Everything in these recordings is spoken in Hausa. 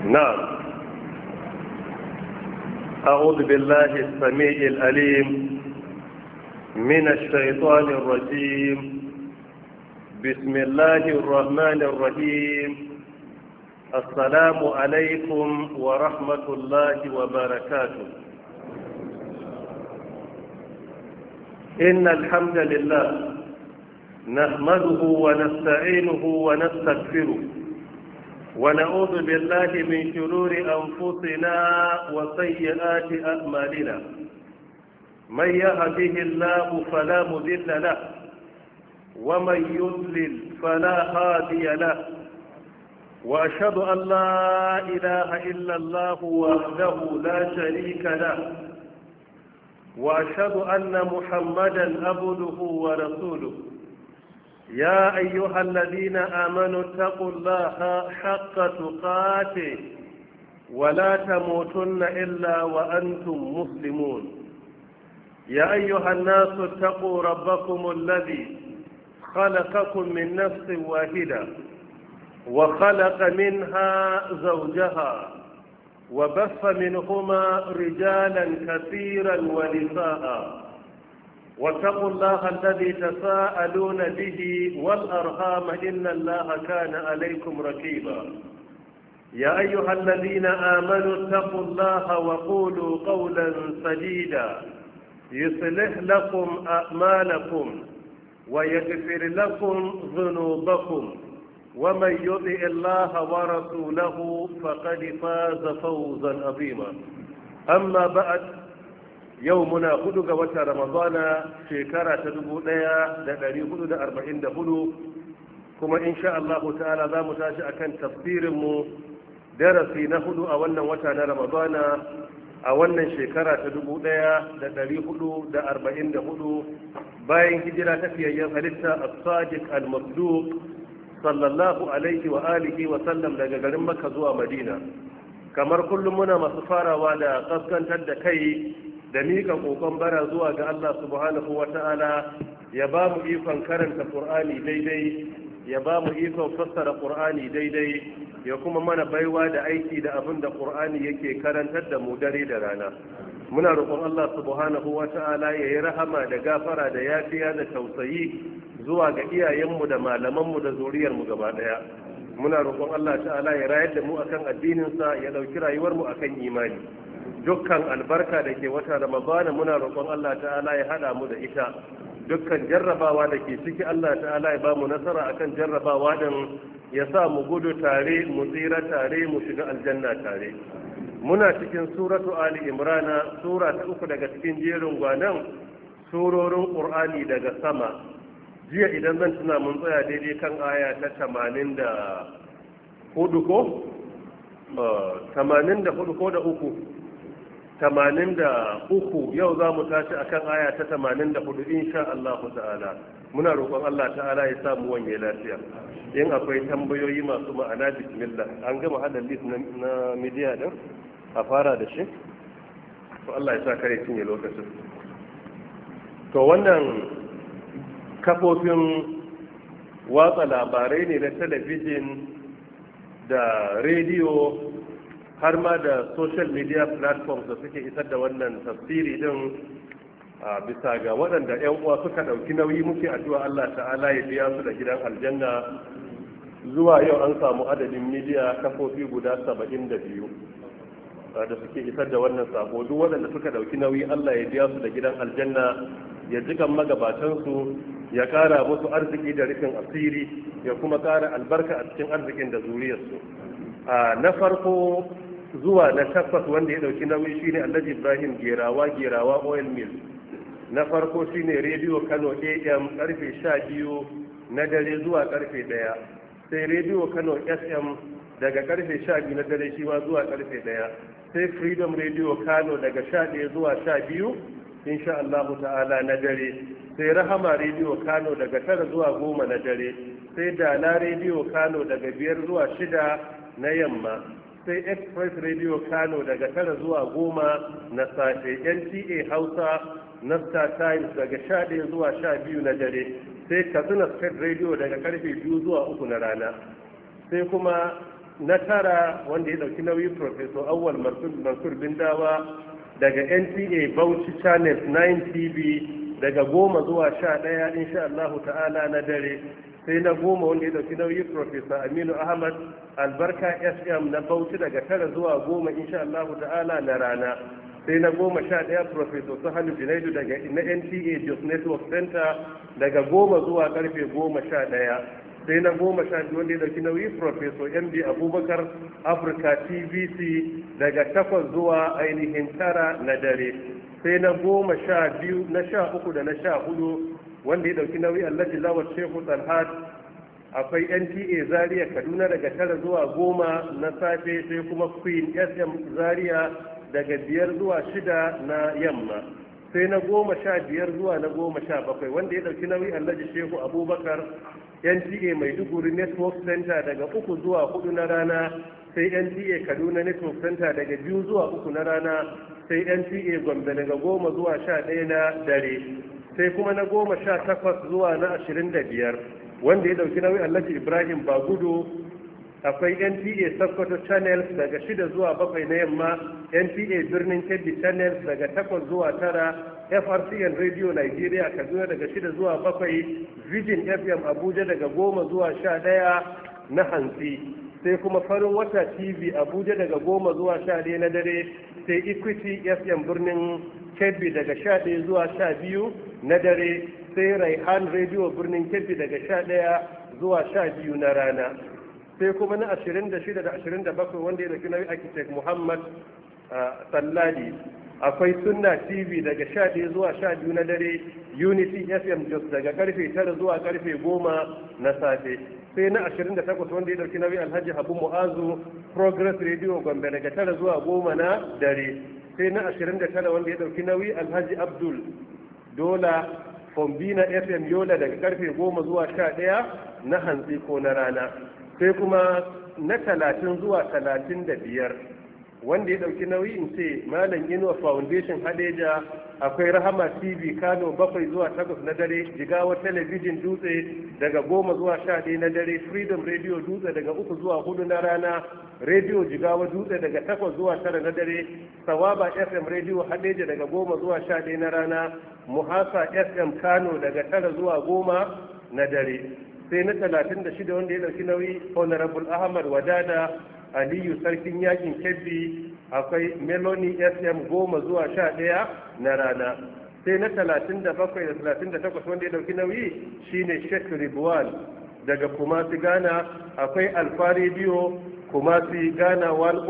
نعم. أعوذ بالله السميع العليم من الشيطان الرجيم. بسم الله الرحمن الرحيم. السلام عليكم ورحمة الله وبركاته. إن الحمد لله نحمده ونستعينه ونستغفره ونعوذ بالله من شرور أنفسنا وسيئات أعمالنا. من يهده الله فلا مضل له ومن يضلل فلا هادي له، وأشهد أن لا إله إلا الله وحده لا شريك له، وأشهد أن محمدا عبده ورسوله. يا أيها الذين آمنوا اتقوا الله حق تقاته ولا تموتن إلا وأنتم مسلمون. يا أيها الناس اتقوا ربكم الذي خلقكم من نفس واحدة وخلق منها زوجها وبث منهما رجالا كثيرا ونساء، واتقوا الله الذي تساءلون به والأرحام إن الله كان عليكم رقيبا. يا أيها الذين آمنوا اتقوا الله وقولوا قولا سديدا يصلح لكم أعمالكم ويغفر لكم ذنوبكم، ومن يطع الله ورسوله فقد فاز فوزا عظيما. أما بعد، يومنا خدق وتر رمضان شكرا تدبو ليا لدري خدود 44 كما إن شاء الله تعالى ذا متاشا كان تفسير درسي نخد أولا وتر رمضان أولا شكرا تدبو ليا لدري خدود 44 باين هجرة تفيا ينهلتا الصادق المصدوق صلى الله عليه وآله وسلم لجل مكة زوى مدينة. kamar kullum muna masu farawa da kaskantar da kai da mika kokon bara zuwa ga Allah subhanahu wata'ala ya ba mu ikon karanta Qur'ani daidai, ya ba mu ikon fassara Qur'ani daidai, ya kuma mana baiwa da aiki da abin da Qur'ani yake karantar da mu dare da rana. Muna roƙon Allah subhanahu wata'ala ya yi rahama da gafara da yafiya da tausayi zuwa ga iyayenmu da malamanmu da zuriyarmu gaba ɗaya. Muna roƙon Allah ta'ala ya rayar da mu akan addininsa, ya ɗauki rayuwarmu akan imani. Dukkan albarka da ke wata Ramadana muna roƙon Allah ta'ala ya haɗa mu da ita. Dukkan jarrabawa da ke ciki Allah ta'ala ya ba mu nasara akan jarrabawa din, ya sa mu gudu tare, mu tsira tare, mu shiga aljanna tare. Muna cikin suratu Ali Imran, sura ta 3 daga cikin jerin gwanan surorin Qur'ani daga sama. Jiya idan zan tuna mun tsaya daidai kan aya ta 84 ko? 84 ko da uku? 83. Yau za mu tashi akan aya ta 84 insha Allah ta'ala. Muna roƙon Allah ta'ala ya samu wanye lafiya. In akwai tambayoyi masu ma'ana bismillah. An gama hada list na media din? A fara da shi? To Allah ya sa kare cinye lokacin. To wannan kafofin watsa labarai ne na talabijin da rediyo har ma da social media platforms da suke isar da wannan tafsiri din, a bisa ga waɗanda 'yan uwa suka ɗauki nauyi, muke addu'a Allah ta'ala ya biya su da gidan aljanna. Zuwa yau an samu adadin media kafofi guda 72 da suke isar da wannan sako. Duk waɗanda suka ɗauki nauyi Allah ya biya su da gidan aljanna, ya jikan magabatansu, ya kara musu arziki da rufin asiri, ya kuma kara albarka a cikin arzikin da zuriyarsu. Na farko zuwa na 8 wanda ya dauki nauyi shine Alhaji Ibrahim Gerawa Oil Mill. Na farko shine Radio Kano AM karfe 12 na dare zuwa karfe 1, sai Radio Kano FM daga karfe 12 na dare shi ma zuwa karfe 1, sai Freedom Radio Kano daga 11 zuwa 12 insha Allah ta'ala na dare, sai Rahama Radio Kano daga 9 zuwa 10 na dare, sai Dala Radio Kano daga 5 zuwa 6 na yamma, sai Express Radio Kano daga 9 zuwa 10 na safe, NTA Hausa na Star Times daga 11 zuwa 12 na dare, sai Katsina State Radio daga karfe 2 zuwa 3 na rana, sai kuma na tara wanda ya ɗauki nauyi Professor Awwal Mansur Bindawa daga NTA Bauchi Channel 9 TV daga 10 zuwa 11 insha Allah ta'ala na dare. Sai na 10 wanda ya ɗauki nauyi Professor Aminu Ahmad Albarka FM na Bauchi daga 9 zuwa 10 insha Allah ta'ala na rana. Sai na 11 Professor Sahalu Junaidu daga na NTA Jos Network Center daga 10 zuwa karfe 11. Sai na 12 wanda ya dauki nauyi Professor MD Abubakar Africa TVC daga 8 zuwa ainihin 9 na dare. Sai na 12 na 13 da na 14 wanda ya dauki nauyi Alhaji Lawal Shehu Talhat akwai NTA Zaria Kaduna daga 9 zuwa 10 na safe. Sai kuma Queen SM Zaria daga 5 zuwa 6 na yamma. Sai na 15 zuwa na 17 wanda ya dauki nauyi Alhaji Shehu Abubakar NTA Maiduguri Network Center daga 3 zuwa 4 na rana. Sai NTA Kaduna Network Center daga 2 zuwa 3 na rana. Sai NTA Gombe daga 10 zuwa 11 na dare. Sai kuma na 18 zuwa na 25 wanda ya dauki nauyi Alhaji Ibrahim Bagudu akwai NTA Sokoto Channels daga 6 zuwa 7 na yamma. NTA Birnin Kebbi Channels daga 8 zuwa 9. FRCN Radio Nigeria Kaduna daga 6 zuwa 7. Vision FM Abuja daga 10 zuwa 11 na hantsi. Sai kuma Farin Wata TV Abuja daga 10 zuwa 11 na dare. Sai Equity FM Birnin Kebbi daga 11 zuwa 12 na dare. Sai Raihan Radio Birnin Kebbi daga 11 zuwa 12 na rana. Sai kuma na 26 da 27 wanda ya dauki nauyi Architect Muhammad Salladi akwai Sunna TV daga 11 zuwa 12 na dare. Unity FM Jos daga karfe 9 zuwa karfe 10 na safe. Sai na 28 wanda ya dauki nauyi Alhaji Habu Mu'azu Progress Radio Gombe daga 9 zuwa 10 na dare. Sai na 29 wanda ya dauki nauyi Alhaji Abdul Dola Fombina FM Yola daga karfe 10 zuwa 11 na hantsi ko na rana. Sai kuma na 30 zuwa 35 wanda ya dauki nauyi in ce Malam Inuwa Foundation Hadeja akwai Rahama TV Kano 7 zuwa 8 na dare. Jigawa Television Dutse daga 10 zuwa 11 na dare. Freedom Radio Dutse daga 3 zuwa 4 na rana. Radio Jigawa Dutse daga 8 zuwa 9 na dare. Sawaba FM Radio Hadeja daga 10 zuwa 11 na rana. Muhasa FM Kano daga 9 zuwa 10 na dare. Sai na 36 wanda ya dauki nauyi Honorable Ahmad Wadada Aliyu Sarkin Yakin Kebbi akwai Meloni FM 10 zuwa 11 na rana. Sai na 37 da 38 wanda ya dauki nauyi shine Sheikh Ridwan daga Kumasi Ghana akwai Alfa Radio Kumasi Ghana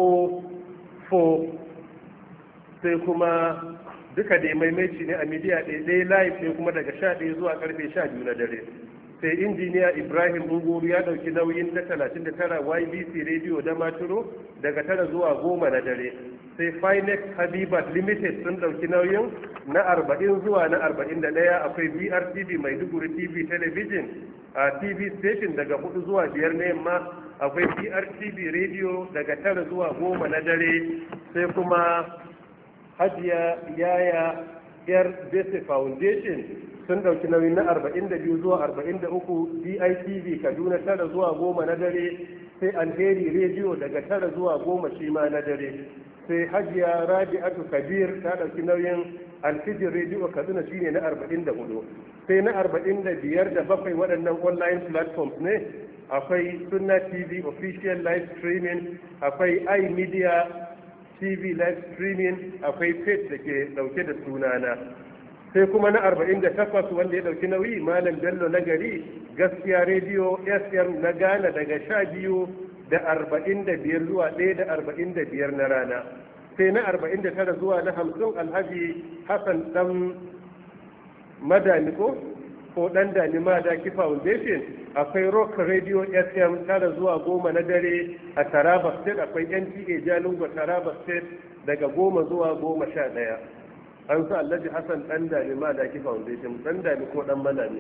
104. Sai kuma duka da maimaici ne a media ɗaya live ne kuma daga 11 zuwa karfe 12 na dare. Sai injiniya Ibrahim Unguru ya dauki nauyin na 39 YBC Radio da Maturo daga 9 zuwa 10 na dare. Sai Finex Habibat Limited sun dauki nauyin na 40 zuwa na 41. Akwai BRTV Maiduguri TV Television a TV station daga 4 zuwa 5 na yamma. Akwai BRTV Radio daga 9 zuwa 10 na dare. Sai kuma Hajiya Yaya Yar Bese Foundation sun dauki nauyi na 42 zuwa 43. DITV Kaduna 9 zuwa 10 na dare. Sai Alheri Radio daga 9 zuwa 10 shi ma na dare. Sai Hajiya Rabi'atu Kabir ta dauki nauyin Alfijir Radio Kaduna shine na 44. Sai na 45 da 7 waɗannan online platforms ne. Akwai Sunna TV official live streaming, akwai iMedia TV live streaming, akwai page da ke dauke da sunana. Sai kuma na 48 wanda ya dauki nauyi Malam Bello na gari Gaskiya Radio SM na Ghana daga 12 da 45 zuwa 1 da 45 na rana. Sai na 49 zuwa na 50 Alhaji Hassan dan Madani ko dan Dani Madaki Foundation. Akwai Rock Radio SM 9 zuwa 10 na dare a Taraba State. Akwai NTA Jalingo Taraba State daga 10 zuwa 11. An sa Alhaji Hassan dan Dani Madaki Foundation, dan Dani ko dan Malami.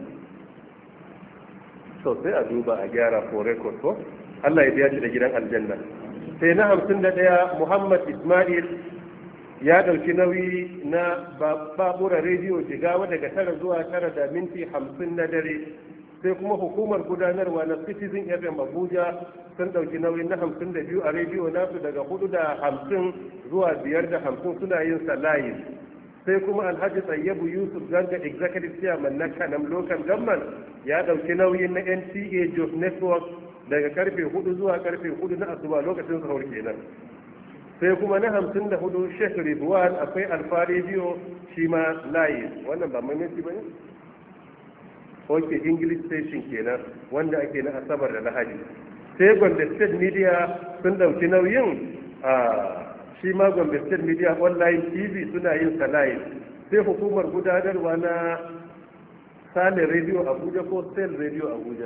So sai a duba a gyara for record ko Allah ya biya shi da gidan aljanna. Sai na 51 Muhammad Ismail ya dauki nauyi na Babura Radio Jigawa daga 9 zuwa 9 da minti 50 na dare. sai kuma hukumar gudanarwa na Citizen FM Abuja sun ɗauki nauyin na 52 a rediyo nasu daga 4:50 zuwa 5:50 suna yin sa live. Sai kuma Alhaji Tsayyabu Yusuf Ganga Executive Chairman na Kanam Local Government ya ɗauki nauyin na NTA Jos Network daga karfe 4 zuwa karfe 4 na asuba lokacin sahur kenan. Sai kuma na 54 Sheikh Ridwan akwai Alfa Radio shi ma live. Wannan ba mamanci ba ne? Ok, English station kenan wanda ake na Asabar da Lahadi. Sai Gombe State Media sun ɗauki nauyin shi ma Gombe State Media Online TV suna yin sa live. Sai hukumar gudanarwa na Sale Radio Abuja ko Sale Radio Abuja.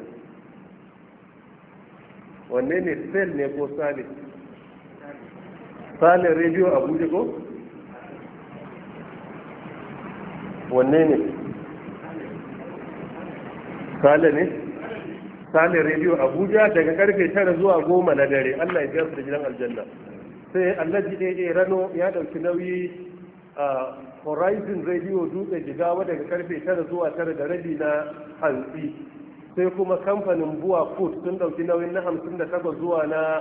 Wanne ne Sale ne ko Sale? Sale Radio Abuja ko? Wanne ne? Sale ne? Sale Radio Abuja daga karfe 9 zuwa 10 na dare. Allah ya biya su da gidan aljanna. Sai Alhaji AA Rano ya dauki nauyi a Horizon Radio Dutse Jigawa daga karfe 9 zuwa 9:30 na hantsi. Sai kuma kamfanin Buwa Food sun dauki nauyin na 58 zuwa na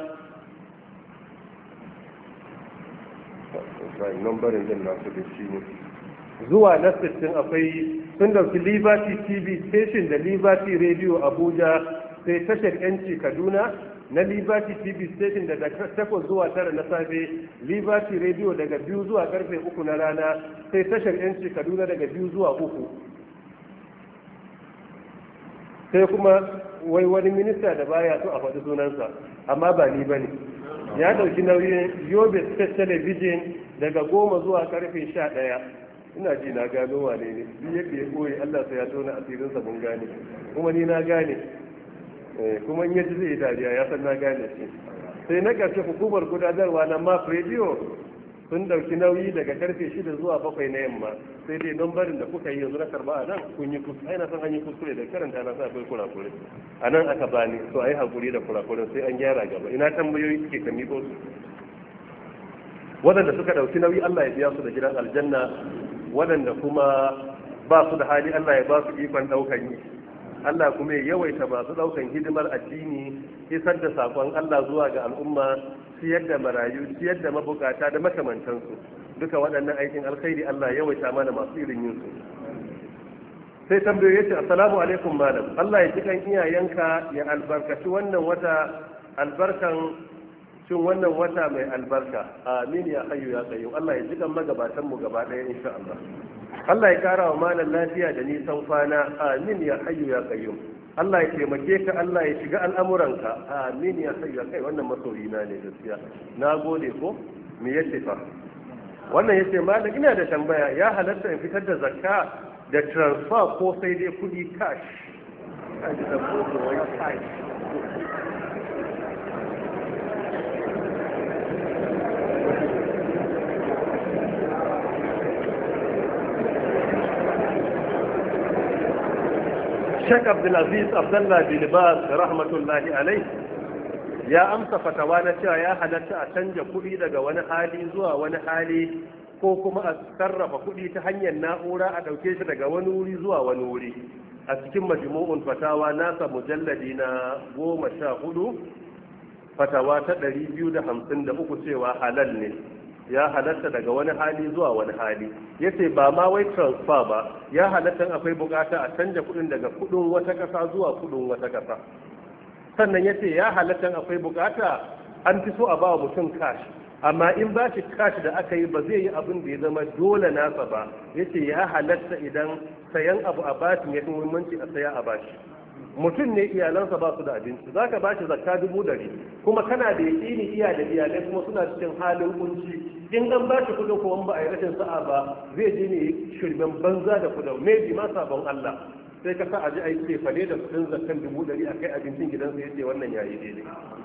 nambarin din nasu da shi ne zuwa na 60 akwai sun dauki Liberty TV station da Liberty Radio Abuja, sai tashar yanci Kaduna na Liberty TV station daga 8 zuwa 9 na safe, Liberty Radio daga 2 zuwa karfe 3 na rana, sai tashar yanci Kaduna daga 2 zuwa 3. Sai kuma wani minista da baya so a faɗi sunansa amma ba ni bane, ya dauki nauyin Yobe State Television daga 10 zuwa karfe 11. ina ji na gano wane ne duk yadda ya koyi Allah sai ya tona asirinsa mun gane, kuma ni na gane, kuma in yaji zai yi dariya ya san na gane shi. Sai na ƙarshe hukumar gudanarwa na MAP Radio sun dauki nauyi daga karfe 6 zuwa 7 na yamma. Sai dai lambarin da kuka yi yanzu na karba a nan kun yi kuskure, ai na san an yi kuskure da karanta na sa akwai kurakure a nan aka bani, so ai hakuri da kurakuren sai an gyara gaba. Ina tambayoyi suke kan miko su waɗanda suka dauki nauyi Allah ya biya su da gidan aljanna, waɗanda kuma ba su da hali Allah ya ba su ikon ɗaukan yi, Allah kuma ya yawaita masu ɗaukan hidimar addini, isar da saƙon Allah zuwa ga al'umma, ciyar da marayu, ciyar da mabukata da makamantansu. Duka waɗannan aikin alkhairi Allah ya yawaita mana masu irin yin su. Sai tambayoyi yace assalamu alaikum malam, Allah ya cikan iyayenka ya albarkaci wannan wata albarkan cin wannan wata mai albarka, amin ya hayyu ya qayyum. Allah ya jikan magabatan mu gaba ɗaya insha Allah. Allah ya kara wa malam lafiya da nisan kwana, amin ya hayyu ya qayyum. Allah ya taimake ka, Allah ya shiga al'amuranka, amin ya hayyu ya kai. Wannan masoyi na ne gaskiya, na gode ko me yace fa. Wannan yace malam ina da tambaya, ya halatta in fitar da zakka da transfer ko sai dai kudi cash? Kaji da ko wai cash. Sheikh Abdulaziz Abdullah bin Baz rahmatullahi alai ya amsa fatawa na cewa ya halatta a canja kuɗi daga wani hali zuwa wani hali, ko kuma a sarrafa kuɗi ta hanyar na'ura a ɗauke shi daga wani wuri zuwa wani wuri. A cikin majmu'un fatawa nasa mujalladi na 14 fatawa ta 253 cewa halal ne, ya halatta daga wani hali zuwa wani hali. Yace ba ma wai transfer ba, ya halatta akwai bukata a canja kudin daga kudin wata kasa zuwa kudin wata kasa. Sannan yace ya halatta akwai bukata an fi so a ba mutum cash, amma in ba shi cash da aka yi ba zai yi abin da ya zama dole nasa ba. Yace ya halatta idan sayan abu a bashin ya fi muhimmanci a saya a bashi. Mutum ne iyalansa ba su da abinci, za ka ba shi zakka 100,000 kuma kana da yaƙini iya da iyalai kuma suna cikin halin kunci. In an ba shi kudin kuma ba a yi rashin sa'a ba zai je ne shirmen banza da kudin, maybe ma sabon Allah, sai ka sa a ji aiki fane da kudin zakkan 100,000 a kai abincin gidansa, yace wannan yayi daidai.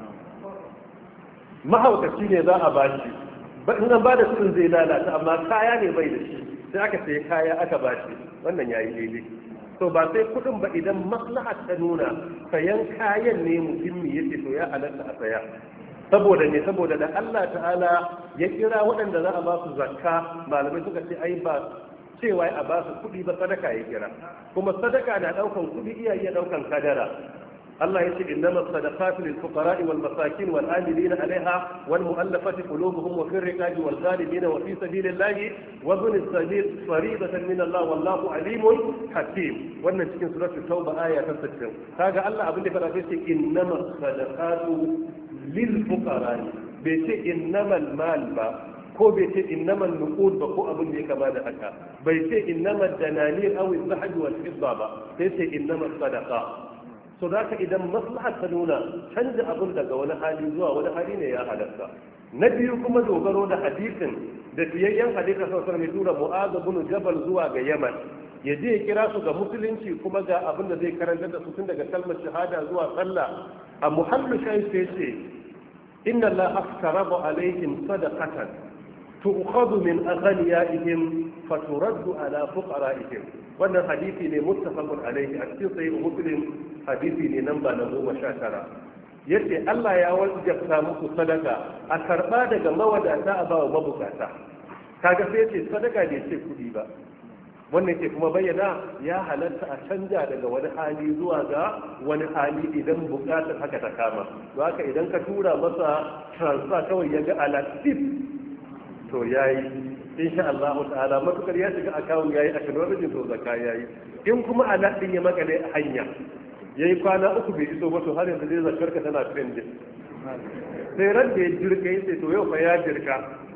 Mahaukaci ne za a ba shi, in an ba da kudin zai lalata, amma kaya ne bai da shi, sai aka sayi kaya aka ba shi, wannan yayi daidai. To ba sai kudin ba, idan maslaha ta nuna sayan kayan ne muhimmi yace to ya halatta a saya. Saboda ne, saboda da Allah ta'ala ya kira waɗanda za a ba su zakka, malamai suka ce ai ba cewa a ba su kuɗi ba, sadaka ya kira. Kuma sadaka na ɗaukan kuɗi, iya iya ɗaukan kadara. Allah ya ce innamas sadaqatu lil fuqara'i wal masakin wal amilina 'alayha wal mu'allafati qulubuhum wa fir riqabi wal ghalibina wa fi sabilillahi wa ibn as-sabil fariidatan min Allah wallahu alimun hakim. Wannan cikin suratul tauba aya ta 60. Kaga Allah abin da fara sai ce innamas sadaqatu lil fuqara'i, bai ce innamal mal ba, ko bai ce innamal nuqud ba, ko abin da ya kama da haka. Bai ce innamal dananir aw az-zahab wal fidda ba, sai ce innamas sadaqa. So da ka idan maslahar ta nuna canza abin daga wani hali zuwa wani hali ne ya halatta. Na biyu kuma dogaro da hadisin da fiyayyen hadisin sassar mai tura Mu'adh bin Jabal zuwa ga Yaman, ya je ya kira su ga musulunci kuma ga abin da zai karanta da su tun daga kalmar shahada zuwa sallah. A muhallu shay sai ce inna Allah aftaraba alaihim sadaqatan tu'khadhu min aghniyaihim faturaddu ala fuqara'ihim. Wannan hadisi ne muttafaqun alaihi, a cikin sahih Muslim hadisi ne namba na 19. Yace Allah ya wajabta muku sadaka a karba daga mawadata a bawa mabukata. Kaga sai yace sadaka bai ce kudi ba. Wannan ke kuma bayyana ya halatta a canja daga wani hali zuwa ga wani hali idan bukatar haka ta kama. Don haka idan ka tura masa transfer kawai ya ga alatif to yayi, insha Allah ta'ala matukar ya shiga akawun yayi acknowledge to zakka yayi. In kuma alatin ya makale a hanya yayi kwana 3 bai iso ba, to har yanzu zai zakkar ka tana pending. Sai ran da ya jirka yace to yau fa ya jirka.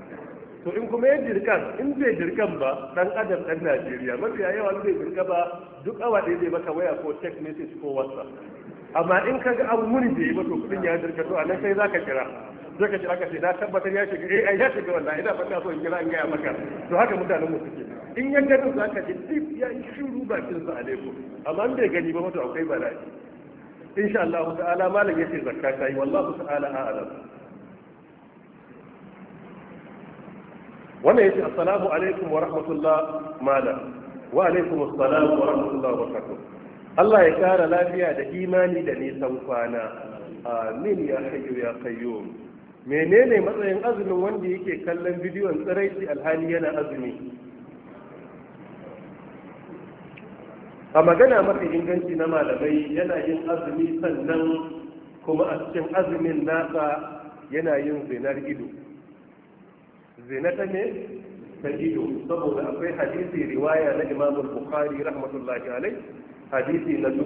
To in kuma ya jirka, in bai jirkan ba, dan adam dan Najeriya mafiya yawa bai jirka ba, duk awa ɗaya zai maka waya ko text message ko WhatsApp. Amma in kaga an muni bai ba, to kudin ya jirka, to anan sai zaka kira. Zai ka kira ka ce na tabbatar ya shiga, ai ya shiga wallahi, ina fata so in kira in gaya maka. To haka mutanen mu suke. In ya gani za ka ji dip ya yi shiru bakin sa alaikum. Amma in bai gani ba mutu akwai bala'i. Insha Allah ta'ala malam yace zakka ta yi, wallahu ta'ala a'lam. Wannan yace assalamu alaikum wa rahmatullah malam. Wa alaikum assalam wa rahmatullah wa barakatuh. Allah ya kara lafiya da imani da nisan kwana. Amin ya hayyu ya qayyum. Menene matsayin azumin wanda yake kallon bidiyon tsiraici alhali yana azumi? A magana mafi inganci na malamai, yana yin azumi sannan kuma a cikin azumin nasa yana yin zinar ido. Zina ta ne? Ta ido, saboda akwai hadisi riwaya na Imam Bukhari rahmatullahi alai, hadisi na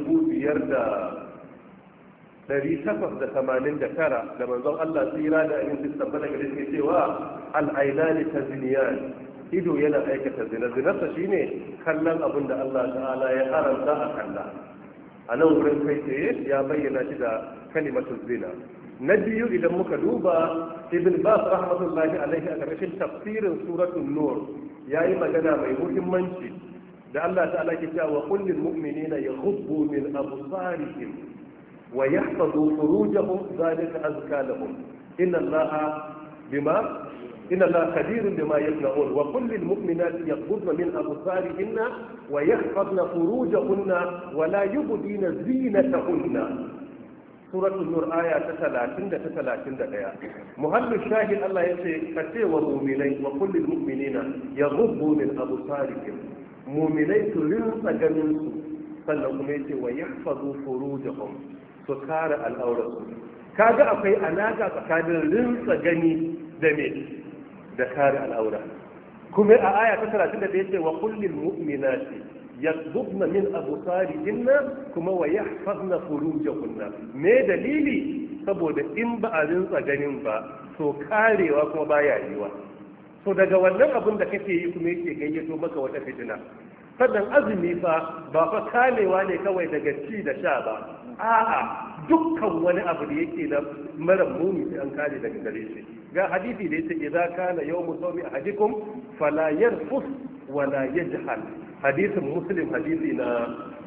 5889 da manzon Allah tsira da ainihin tabbata gare shi cewa al-ainani tazniyan, ido yana aikata zina. Zinarsa shine kallon abin da Allah ta'ala ya haramta a kalla. A nan wurin kai tsaye ya bayyana shi da kalimatu zina. Na biyu idan muka duba Ibn Bas rahmatullahi alaihi a ƙarshen tafsirin suratul Nur yayi magana mai muhimmanci da Allah ta'ala ke cewa wa kullil mu'minina yaghuddu min absarihim ويحفظوا فروجهم ذلك أزكى لهم إن الله خبير بما يصنعون وقل للمؤمنات يغضضن من أبصارهن ويحفظن فروجهن ولا يبدين زينتهن. سورة النور آية 30-31. محل الشاهد الله يقول فتي ومؤمنين وكل المؤمنين يغضوا من أبصارهم. مؤمنين ترنس جننسوا sannan kuma yace wa yahfazu furujahum, su kare al'aurarsu. Kaga akwai alaka tsakanin rinsa gani da me da kare al'aura. Kuma a aya ta 31 yace wa kullil mu'minati yaghdubna min absarihinna kuma wa yahfazna furujahunna. Me dalili? Saboda in ba a rinsa ganin ba to karewa kuma baya yiwa. So daga wannan abin da kake yi kuma yake gayyato maka wata fitina. Sannan azumi fa ba fa kamewa ne kawai daga ci da sha ba, a'a dukkan wani abu da yake da mara muni sai an kare daga gare shi. Ga hadisi da yace idza kana yawmu sawmi ahadikum fala yarfus wala yajhal. Hadisin Muslim hadisi na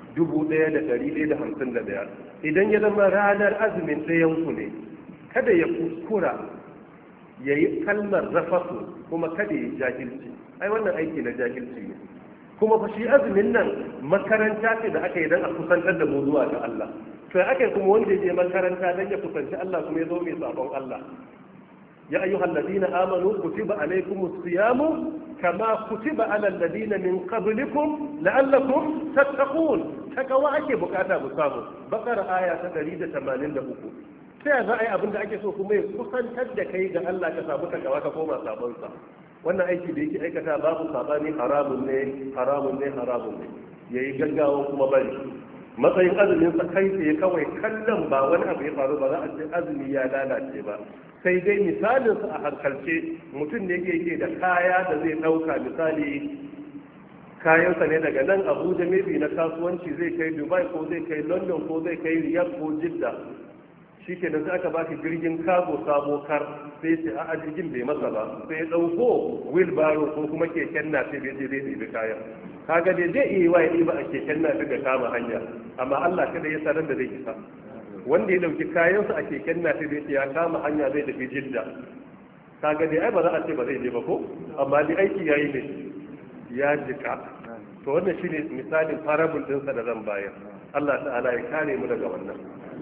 1151. Idan ya zama ranar azumin ɗayan ku ne, kada ya kuskura yayi kalmar rafasu kuma kada ya jahilci. Ai wannan aiki na jahilci ne. Kuma fa shi azumin nan makaranta ce da aka yi don a kusantar da mu zuwa ga Allah. To ya aka kuma wanda je makaranta don ya kusanci Allah kuma ya zo mai sabon Allah. ya ayyuhal ladina amanu kutiba alaykumus siyamu kama kutiba alal ladina min qablikum la'allakum tattaqun. Takawa ake bukata mu samu. Bakara aya ta 183. sai za a yi abin da ake so kuma ya kusantar da kai ga Allah ka samu takawa ka koma sabonsa. Wannan aiki da yake aikata babu sabani haramun ne haramun ne haramun ne, yayi gaggawa kuma bari. Matsayin azumin sa kai tsaye kawai kallon ba wani abu ya faru ba za a ce azumi ya lalace ba, sai dai misalin sa a hankalce mutum ne yake da kaya da zai dauka, misali kayansa ne daga nan Abuja maybe na kasuwanci zai kai Dubai ko zai kai London ko zai kai Riyadh ko Jidda, shi ke sai aka ba shi jirgin kago sabo kar, sai ce a jirgin bai masa ba, sai ya ɗauko wheelbarrow ko kuma keken nafi bai je zai ɗibi kayan. Kaga dai zai iya ya ɗiba a keken nafi ga kama hanya, amma Allah kada ya sanar da zai isa. Wanda ya ɗauki kayansa a keken nafi bai ce ya kama hanya zai tafi Jidda, kaga dai ai ba za a ce ba zai je ba ko, amma dai aiki yayi ne ya jika. To wannan shine misalin parable ɗinsa da zan bayar. Allah ta'ala ya kare mu daga wannan.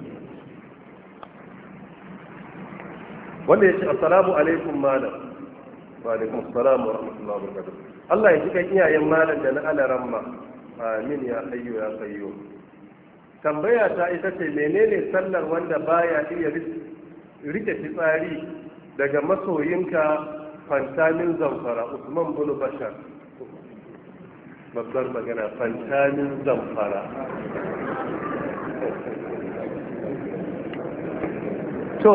wanda ya ce assalamu alaikum malam. Wa alaikum assalam wa rahmatullahi wa barakatuh. Allah ya ji kan iyayen malam da na alaramma, amin ya hayyu ya qayyum. Tambaya ta ita ce menene sallar wanda baya iya rike fitsari daga masoyinka Fantamin Zamfara, Usman bin Bashar. Babbar magana, Fantamin Zamfara. To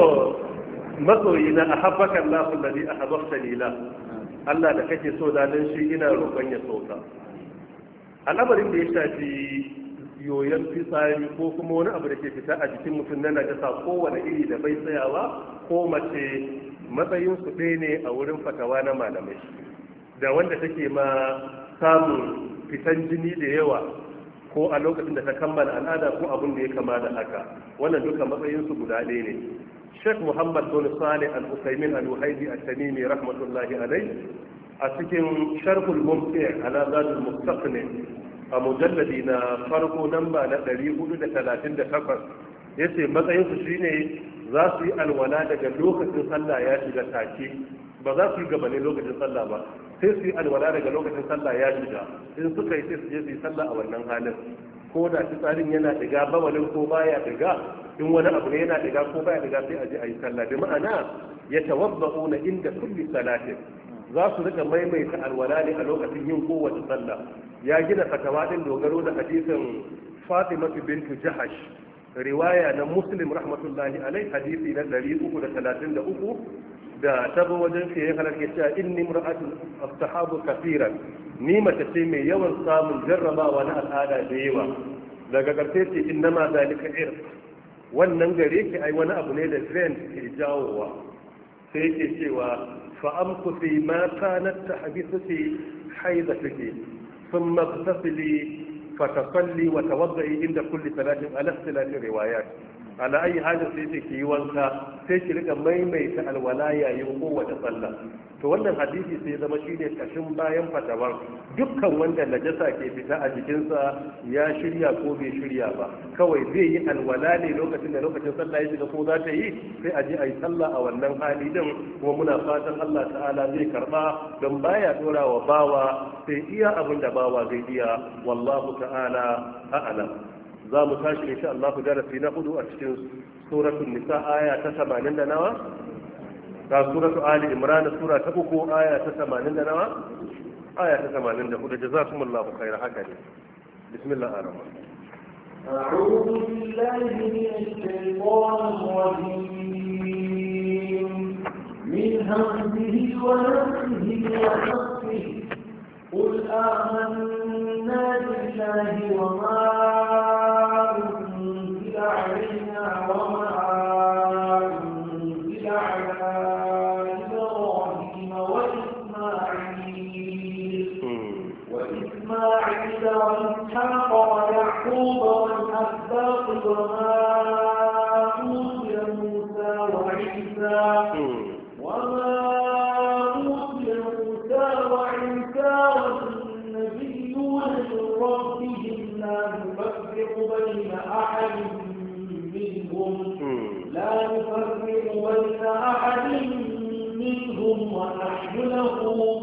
masoyina a habbakan lafin da a habbakta lila, Allah da kake so da don shi ina roƙon ya soka. Al'amarin da ya shafi yoyon fitsari ko kuma wani abu da ke fita a jikin mutum na najasa kowane iri da bai tsayawa ko mace, matsayin su ɗaya ne a wurin fatawa na malamai, da wanda take ma samun fitan jini da yawa ko a lokacin da ta kammala al'ada ko abin da ya kama da haka, wannan duka matsayin su guda ɗaya ne. Sheikh Muhammad bin Salih Al-Utsaimin Al-Wahibi At-Tamimi rahmatullahi alayhi a cikin Sharhul Mumti' ala Zadul Mustaqni a mujalladi na farko namba na 438 yace matsayin su shine za su yi alwala daga lokacin sallah ya shiga take, ba za su yi gabanin lokacin sallah ba, sai su yi alwala daga lokacin sallah ya shiga, in suka yi sai su je su yi sallah a wannan halin, ko da fitsarin yana diga bawalin ko baya diga, in wani abu ne yana diga ko baya diga sai a je a yi sallah. Bi ma'ana ya tawabba'una inda kulli salatin, za su rika maimaita alwala ne a lokacin yin kowace sallah. Ya gina fatawa din dogaro da hadisin Fatima bintu Jahash, riwaya na Muslim rahmatullahi alai, hadisi na 333 da tabo wajen fiye halarke cewa inni imra'atun astahabu kafiran, ni mace ce mai yawan samun jarrabawa na al'ada da yawa. Daga karshe ce innama zalika irq, wannan gare ki ai wani abu ne da trend ke jawowa. Sai ke cewa fa amkuthi ma kanat tahbisuki haidatuki thumma ightasili fatasalli wa tawaddi inda kulli salatin ala ikhtilafi riwayat. Ala ayi halin sai ce ki yi wanka, sai ki rika maimaita alwala yayin kowace sallah. To wannan hadisi sai zama shine kashin bayan fatawar dukkan wanda najasa ke fita a jikinsa, ya shirya ko bai shirya ba, kawai zai yi alwala ne lokacin da lokacin sallah ya shiga ko za ta yi, sai a je a yi sallah a wannan hali din. Kuma muna fatan Allah ta'ala zai karba, don baya dora wa bawa sai iya abin da bawa zai iya. Wallahu ta'ala a'lam. Za mu tashi insha Allah darasi na 4 a cikin suratul nisa aya ta 80 da nawa, da suratul ali imran sura ta 3 aya ta 80 da nawa, aya ta 84. Jazakumullahu khairan. haka ne. Bismillahir rahmanir rahim. أعوذ بالله من الشيطان الرجيم من همزه ونفسه ونفسه قل آمنا بالله وما أنزل علينا وما أنزل على إبراهيم وإسماعيل وإسحاق ويعقوب والأسباط وما أوتي موسى وعيسى والنبيون من ربهم لا نفرق بين أحد منهم ونحن له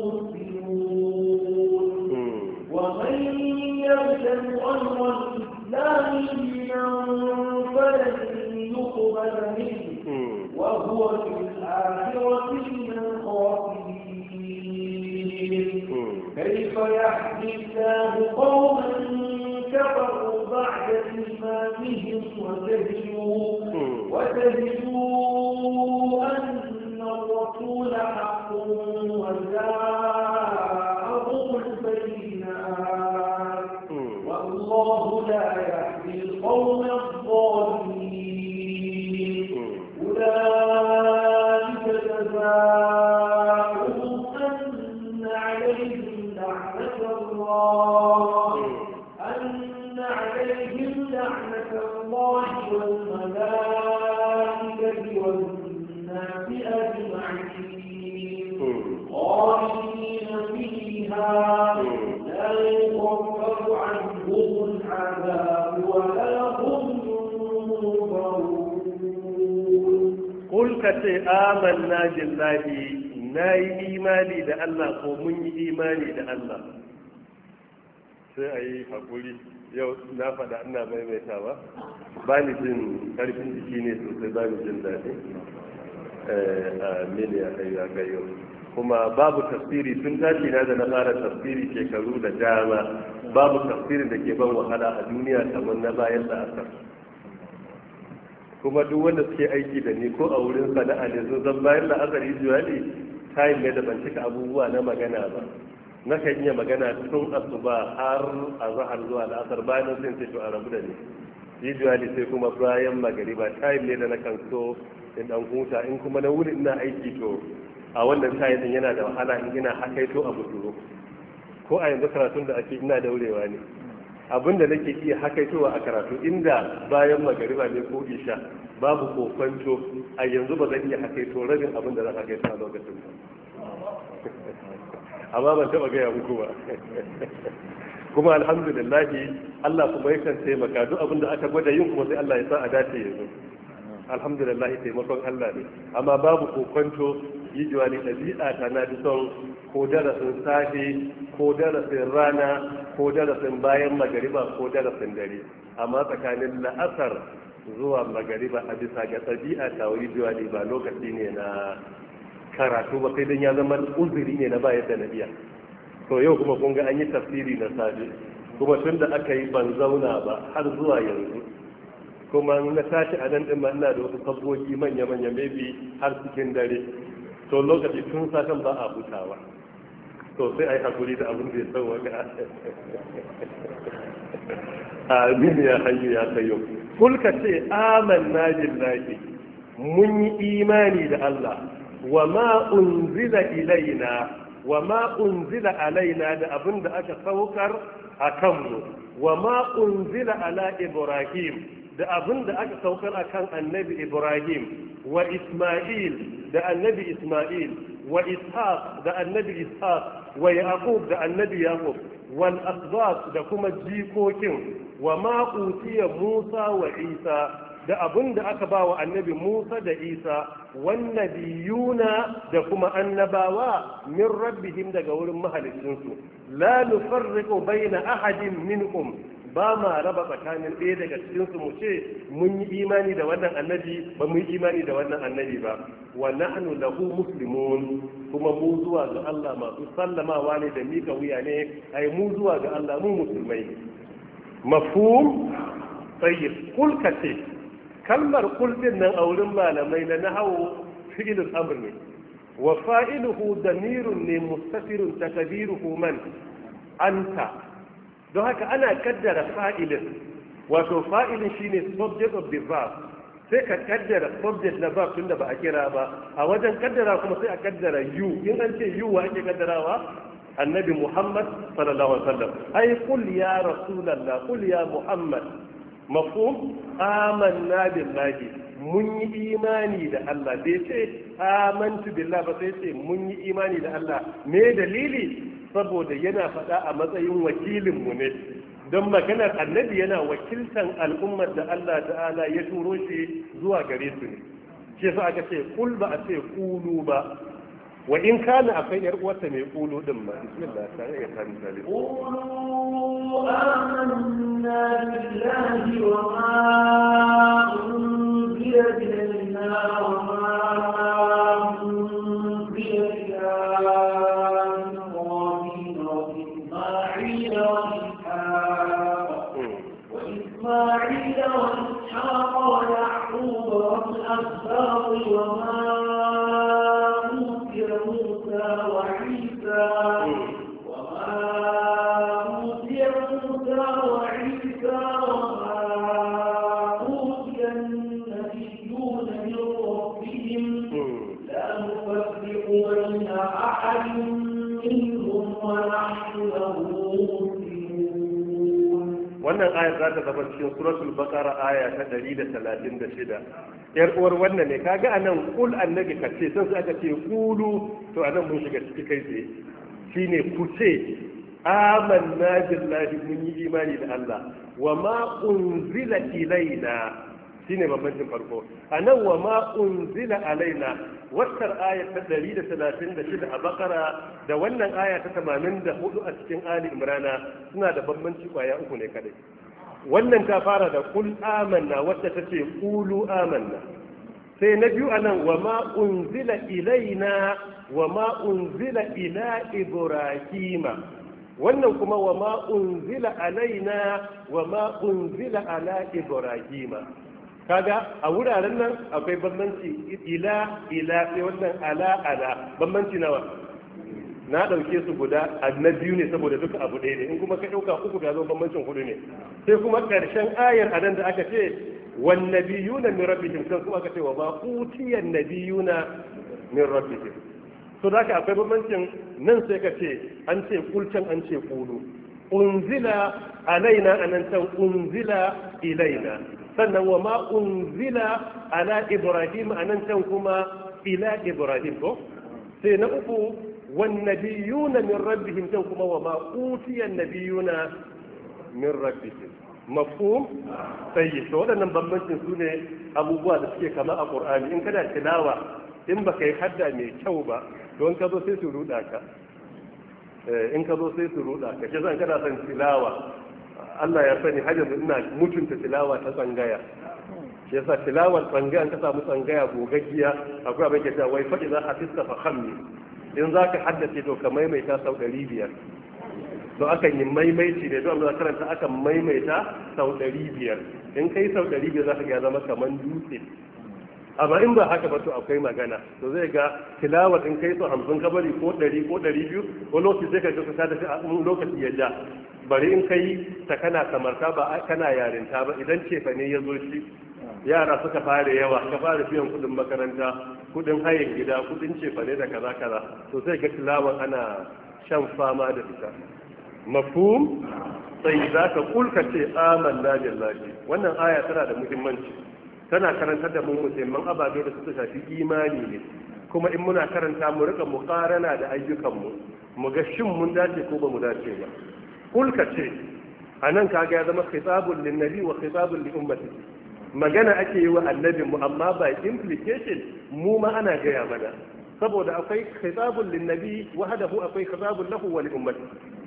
مسلمون ومن يبتغ غير الإسلام دينا فلن يقبل منه وهو في الآخرة من الخاسرين كيف يهدي الله قوما كفروا بعد إيمانهم وشهدوا أن الرسول حق وجاءهم البينات والله لا يهدي القوم الظالمين أولئك جزاؤهم أن عليهم لعنة الله والملائكة والناس أجمعين خالدين فيها لا يخفف عنهم العذاب ولا هم ينظرون قل كتي آمنا بالله ناي إيماني ده الله ومن إيماني ده الله sai a yi haƙuri yau na faɗa ina maimaitawa ba ni jin ƙarfin jiki ne sosai ba ni jin daɗi miliya ya gayo kuma babu tafsiri tun tashi na da na fara tafsiri shekaru da dama babu tafsirin da ke ban wahala a duniya kamar na bayan da asar kuma duk wanda suke aiki da ni ko a wurin sana'a ne sun zan bayan da asar usually time ne da ban cika abubuwa na magana ba na kan iya magana tun asuba har azhar zuwa al'asar bayan sun ce to a rabu da ni usually sai kuma bayan magariba time ne da na kan so in dan huta in kuma na wuri ina aiki to a wannan time din yana da wahala in ina hakaito abu duro ko a yanzu karatun da ake ina daurewa ne abinda nake iya hakaitowa a karatu inda bayan magariba ne ko isha babu kokonto a yanzu ba zan iya hakaito rabin abin da zan hakaito a lokacin ba amma ban taba gaya muku ba kuma alhamdulillah Allah kuma yakan taimaka duk abin da aka gwada yin kuma sai Allah ya sa a dace yanzu alhamdulillah taimakon Allah ne amma babu kokonto yi jiwani ɗabi'a ta na fi son ko darasin safe ko darasin rana ko darasin bayan magariba ko darasin dare amma tsakanin la'asar zuwa magariba a bisa ga ɗabi'a ta wuri jiwani ba lokaci ne na karatu ba sai dan ya zama uzuri ne na bayar da nabiya to yau kuma kun ga an yi tafsiri na safe kuma tun da aka yi ban zauna ba har zuwa yanzu kuma na tashi a nan din ma ina da wasu sabboki manya manya maybe har cikin dare to lokaci tun safen ba a hutawa to sai ai hakuri da abin da ya sauwaka amin ya hayyu ya qayyum kulka ce amanna billahi mun yi imani da Allah وما أنزل إلينا وما أنزل علينا da abin da aka saukar a kanmu وما أنزل على إبراهيم da abin da aka saukar a kan annabi Ibrahim wa Ismail da annabi Ismail wa Ishaq da annabi Ishaq wa Yaqub da annabi Yaqub wal asbab da kuma jikokin wa ma utiya Musa wa Isa da abin da aka ba wa annabi Musa da Isa wannabiyuna da kuma annabawa min rabbihim daga wurin mahalicinsu la nufarriqu baina ahadin minhum ba ma raba tsakanin ɗaya daga cikinsu mu ce mun yi imani da wannan annabi ba mu yi imani da wannan annabi ba wa nahnu lahu muslimun kuma mu zuwa ga Allah masu sallamawa ne da mika wuya ne ai mu zuwa ga Allah mu musulmai mafhum tayyib kul kace kalmar kul din nan a wurin malamai na nahwu fi'ilul amr ne wa fa'iluhu damirun ne mustafirun takdiruhu man anta don haka ana kaddara fa'ilin wato fa'ilin shine subject of the verb sai ka kaddara subject na verb tunda ba a kira ba a wajen kaddara kuma sai a kaddara you in an ce you wa ake kaddarawa annabi Muhammad sallallahu alaihi wasallam ai qul ya rasulullah qul ya Muhammad mafhum amanna billahi mun yi imani da Allah bai ce amantu billahi ba sai ce mun yi imani da Allah me dalili saboda yana faɗa a matsayin wakilinmu ne don maganar annabi yana wakiltan al'ummar da Allah ta'ala ya turo shi zuwa gare su ne shi yasa aka ce kul ba a ce kulu ba wa in kana akwai yar uwarta mai kulu din ma bismillah ta ya ta misali قولوا آمنا بالله وما أنزل إلينا وما أنزل إلى إبراهيم وإسماعيل وإسحاق ويعقوب والأسباط وما أوتي موسى وعيسى النبيون من ربهم لا نفرق بين أحد منهم ونحن له مسلمون. wannan ayar za ta zama cikin suratul baqara aya ta 136. yar uwar wannan ne kaga anan kul annabi kace sai aka ce kulu to anan mun shiga ciki kai tsaye shine ku ce amanna billahi mun yi imani da Allah wa ma unzila ilaina shine bambancin farko anan wa ma unzila alaina wannan aya ta 136 a bakara da wannan aya ta 84 a cikin ali imrana suna da bambanci kwaya uku ne kadai wannan ta fara da kul amanna wacce ta ce qulu amanna sai na biyu anan wa ma unzila ilaina wa ma unzila ila ibrahima wannan kuma wa ma unzila alaina wa ma unzila ala ibrahima kaga a wuraren nan akwai bambanci ila sai wannan ala bambanci nawa na dauke su guda na biyu ne saboda duka abu ɗaya ne in kuma ka dauka uku ga zo bambancin hudu ne sai kuma karshen ayar anan da aka ce wan nabiyuna min rabbihim sai kuma aka ce wa ma utiyan nabiyuna min rabbihim to da ka akwai bambancin nan sai ka ce an ce kulcan an ce kulu unzila alaina anan can unzila ilaina sannan wa ma unzila ala ibrahim anan can kuma ila ibrahim ko sai na uku wan nabiyuna min rabbihim can kuma wa ma utiya nabiyuna min rabbihim mafhum sai to wadannan bambancin su ne abubuwa da suke kama a qur'ani in kana tilawa in baka yi hadda mai kyau ba to in ka zo sai su ruda ka shi zan kana son tilawa Allah ya sani hajjar ina mutunta tilawa ta tsangaya shi yasa tilawar tsangaya ka samu tsangaya gogaggiya akwai abin ke ta wai faɗi za a fista fa hamni in za ka haddace to ka maimaita sau 500 to akan yi maimaici ne don za karanta akan maimaita sau 500 in kai sau 500 za ka ga zama kaman dutse amma in ba haka ba to akwai magana to zai ga tilawar in kai so 50 ka bari ko 100 ko 200 ko lokaci sai ka ga ka tafi a lokaci ya ja bari in kai ta kana samarta ba kana yarinta ba idan cefa ne ya zo shi yara suka fara yawa ka fara biyan kudin makaranta kudin hayin gida kudin cefa ne da kaza kaza to sai ga tilawar ana shan fama da ita mafhum sai za ka kulka ce amanna billahi wannan aya tana da muhimmanci tana karantar da mu musamman ababe da suka shafi imani ne kuma in muna karanta mu rika muqarana da ayyukanmu mu ga shin mun dace ko ba mu dace ba kulka ce anan kaga ya zama khitabul lin nabi wa khitabul li ummati magana ake yi wa annabi mu amma by implication mu ma ana gaya mana saboda akwai khitabul lin nabi wahdahu akwai khitabul lahu wa li ummati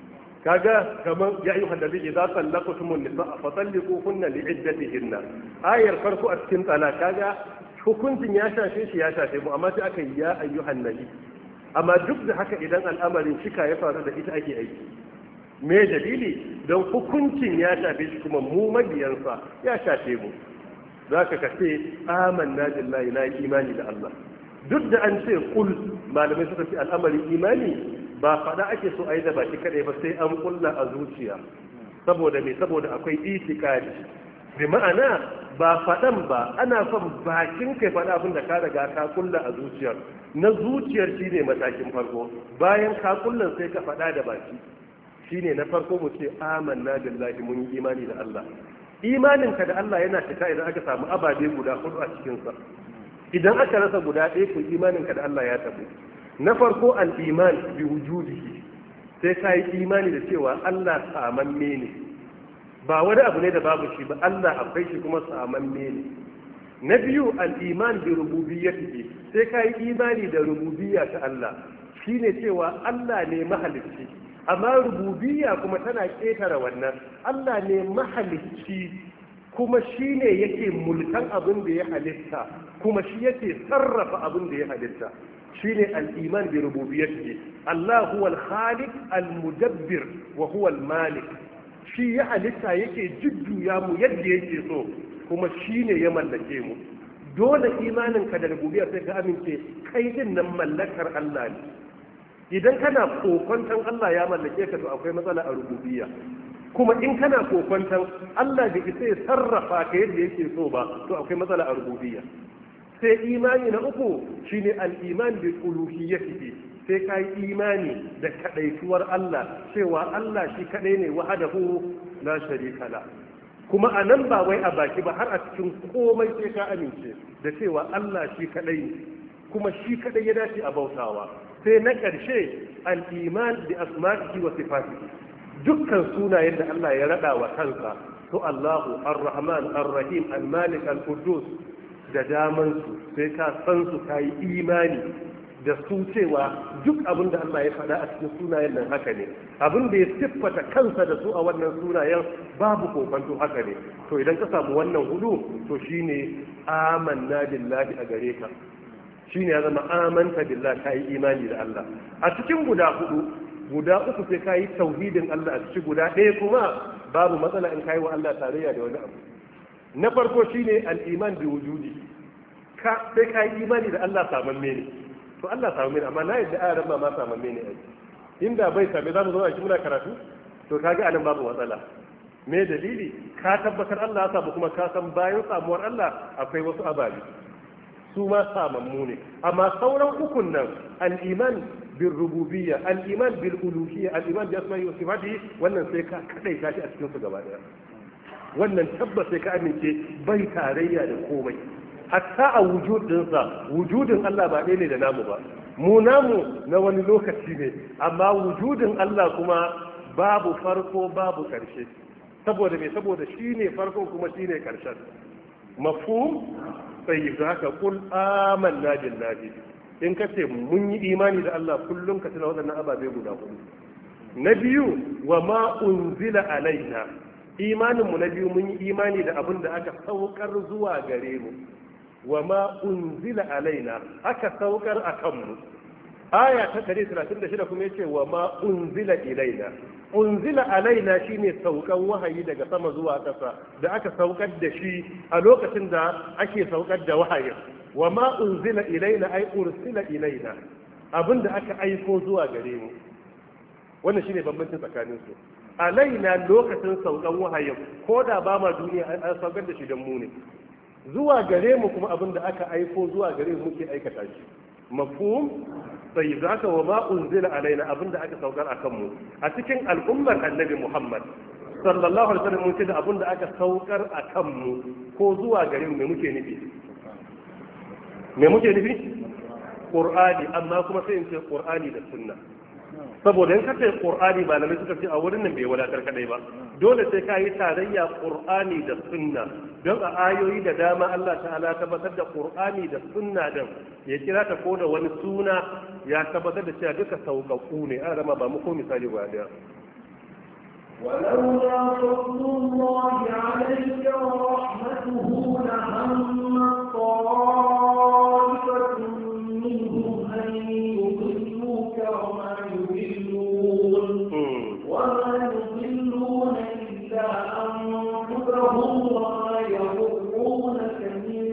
kaga kaman ya ayyuhan nabi idza sallaqtumun nisa fa talliquhunna li iddatihinna ayar farko a cikin tsala kaga hukuncin ya shafe shi ya shafe mu amma sai aka yi ya ayyuhan nabi amma duk da haka idan al'amarin shika ya faru da ita ake aiki me dalili don hukuncin ya shafe shi kuma mu mabiyansa ya shafe mu zaka kace amanna billahi na imani da Allah duk da an ce kul malamai suka ce al'amarin imani ba fada ake so a yi da baki kadai ba sai an kulla a zuciya saboda me saboda akwai itikadi bi ma'ana ba fadan ba ana son bakin kai fada abin da ka riga ka kulla a zuciyar na zuciyar shine matakin farko bayan ka kullan sai ka fada da baki shine na farko mu ce amanna billahi mun yi imani da Allah imaninka da Allah yana fita idan aka samu ababe guda hudu a cikin sa idan aka rasa guda ɗaya to imaninka da Allah ya tabu na farko al-iman bi wujudihi sai ka yi imani da cewa Allah samanne ne ba wani abu ne da babu shi ba Allah akwai shi kuma samanne ne na biyu al-iman bi rububiyyatihi sai ka yi imani da rububiyya ta Allah shine cewa Allah ne mahalicci, amma rububiyya kuma tana ƙetare wannan. Allah ne mahalicci kuma shi ne yake mulkan abin da ya halitta, kuma shi yake sarrafa abin da ya halitta. shi ne al'iman bi rububiyyatihi. Allah huwa al-khaliq al-mudabbir wa huwa al-malik. Shi ya halitta yake jujjuya mu yadda yake so, kuma shi ne ya mallake mu. Dole imaninka da rububiyya sai ka amince kai din nan mallakar Allah ne. Idan kana kokonton Allah ya mallake ka to akwai matsala a rububiyya. Kuma in kana kokwantan Allah da isa ya sarrafa ka yadda yake so ba, to akwai matsala a rububiyya. Sai imani na uku shine al-iman bi uluhiyyatihi, sai ka yi imani da kadaituwar Allah, cewa Allah shi kadai ne wahdahu la sharika la. Kuma a nan ba wai a baki ba, har a cikin komai sai ka amince da cewa Allah shi kadai ne, kuma shi kadai ya dace a bautawa. Sai na ƙarshe al-iman bi asma'ihi wa sifatihi. Dukkan sunayen da Allah ya rada wa kansa, to Allahu ar-Rahman ar-Rahim al-Malik al-Quddus da daman su sai ka san su kai imani da su cewa duk abin da Allah ya faɗa a cikin sunayen nan haka ne, abin da ya siffata kansa da su a wannan sunayen babu kokonto haka ne. To idan ka samu wannan hudu, to shine amanna billahi a gare ka, shine ya zama amanta billahi, kai imani da Allah. A cikin guda hudu, guda uku sai ka yi tauhidin Allah a cikin guda ɗaya kuma babu matsala in kai wa Allah tarayya da wani abu. Na farko shine al-iman bi wujudi, sai ka yi imani da Allah samamme ne. To Allah samamme ne, amma na yadda ayaran ma samamme ne ai. Inda bai same za mu zo a shi muna karatu, to kaga anan babu matsala. Me dalili? Ka tabbatar Allah ya samu, kuma ka san bayan samuwar Allah akwai wasu ababe, su ma samammu ne. Amma sauran ukun nan, al-iman bil rububiyya, al-iman bil uluhiyya, al-iman bi asma'i wa sifatihi, wannan sai ka kadai tashi a cikin su gaba daya. Wannan tabbas sai ka amince bai tarayya da komai. Hatta a wujudinsa, wujudin Allah ba ɗaya ne da namu ba. Mu namu na wani lokaci ne, amma wujudin Allah kuma babu farko babu ƙarshe. Saboda me? Saboda shi ne farkon kuma shi ne ƙarshen. Mafhum? Sai za ka kul amanna billahi. In ka ce mun yi imani da Allah, kullum ka tuna waɗannan ababe guda hudu. Na biyu, wa ma unzila alaina. Imaninmu na biyu, mun yi imani da abin da aka saukar zuwa gare mu. Wa ma unzila alaina, aka saukar a kanmu. Aya ta 136 kuma yace wa ma unzila ilaina. Unzila alaina shine saukan wahayi daga sama zuwa ƙasa da aka saukar da shi a lokacin da ake saukar da wahayin. Wa ma unzila ilaina ay ursila ilaina, abinda aka aiko zuwa gare mu. Wannan shine bambancin tsakanin su. Alaina lokacin saukan wahayin, ko da ba ma duniya an saukar da shi dan mu ne. Zuwa gare mu kuma abinda aka aiko zuwa gare mu muke aikata shi. Mafhum? Sai zaka wa ma unzila alaina, abinda aka saukar akan mu a cikin al'ummar Annabi Muhammad sallallahu alaihi wasallam, mun ce da abinda aka saukar akan mu ko zuwa gare mu, me muke nufi? Me muke nufi? Qur'ani, amma kuma sai in ce Qur'ani da sunna. Saboda in kace Qur'ani, malamai suka ce a wurin nan bai wadatar kadai ba, dole sai ka yi tarayya Qur'ani da sunna. Don a ayoyi da dama Allah ta'ala tabbatar da Qur'ani da sunna din, ya kira ta ko da wani suna, ya tabbatar da cewa duka sauƙaƙu ne. An rama ba mu ko misali guda daya. ولولا فضل الله عليك ورحمته لهم طائفة منهم أن يضلوك وما يضلون إلا أنفسهم وما يضرونك من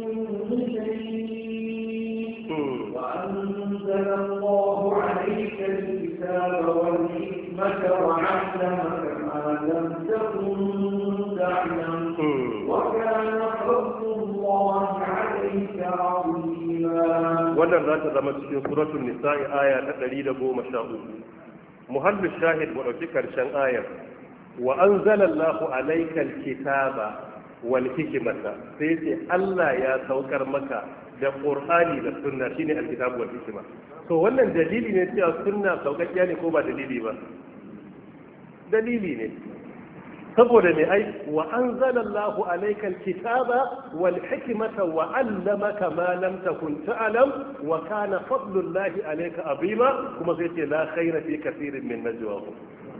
شيء. وأنزل الله عليك الكتاب والحكمة وعلمك لم تكن تعلم وكان فضل الله عليك عظيما. wannan za ta zama cikin suratul nisa'i aya ta 113. Muhallu shahid mu dauki karshen ayar, wa anzala Allahu alaykal kitaba wal hikmata, sai ce Allah ya saukar maka da Qur'ani da sunna, shine alkitabu wal hikma. To wannan dalili ne cewa sunna saukakkiya ne ko ba dalili ba? Dalili ne. saboda me ai wa anzalallahu alayka alkitaba wal hikmata wa 'allamaka ma lam takun ta'lam wa kana fadlullahi alayka azima kuma sai ce la khayra fi kathirin min najwahum.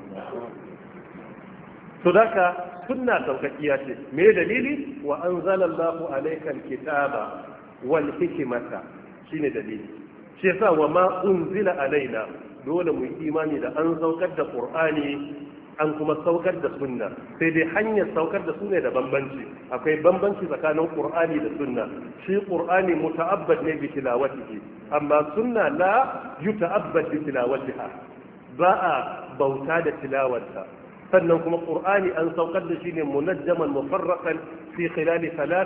to daka sunna saukakiya ce me dalili wa anzalallahu alayka alkitaba wal hikmata shine dalili shi yasa wa ma unzila alaina dole mu yi imani da an saukar da qur'ani an kuma saukar da sunna sai dai hanyar saukar da su ne da bambanci akwai bambanci tsakanin qur'ani da sunna shi qur'ani muta'abbad ne bi tilawatihi amma sunna la yuta'abbad bi tilawatiha ba a bauta da tilawarta sannan kuma qur'ani an saukar da shi ne munajjaman mufarraqan fi khilali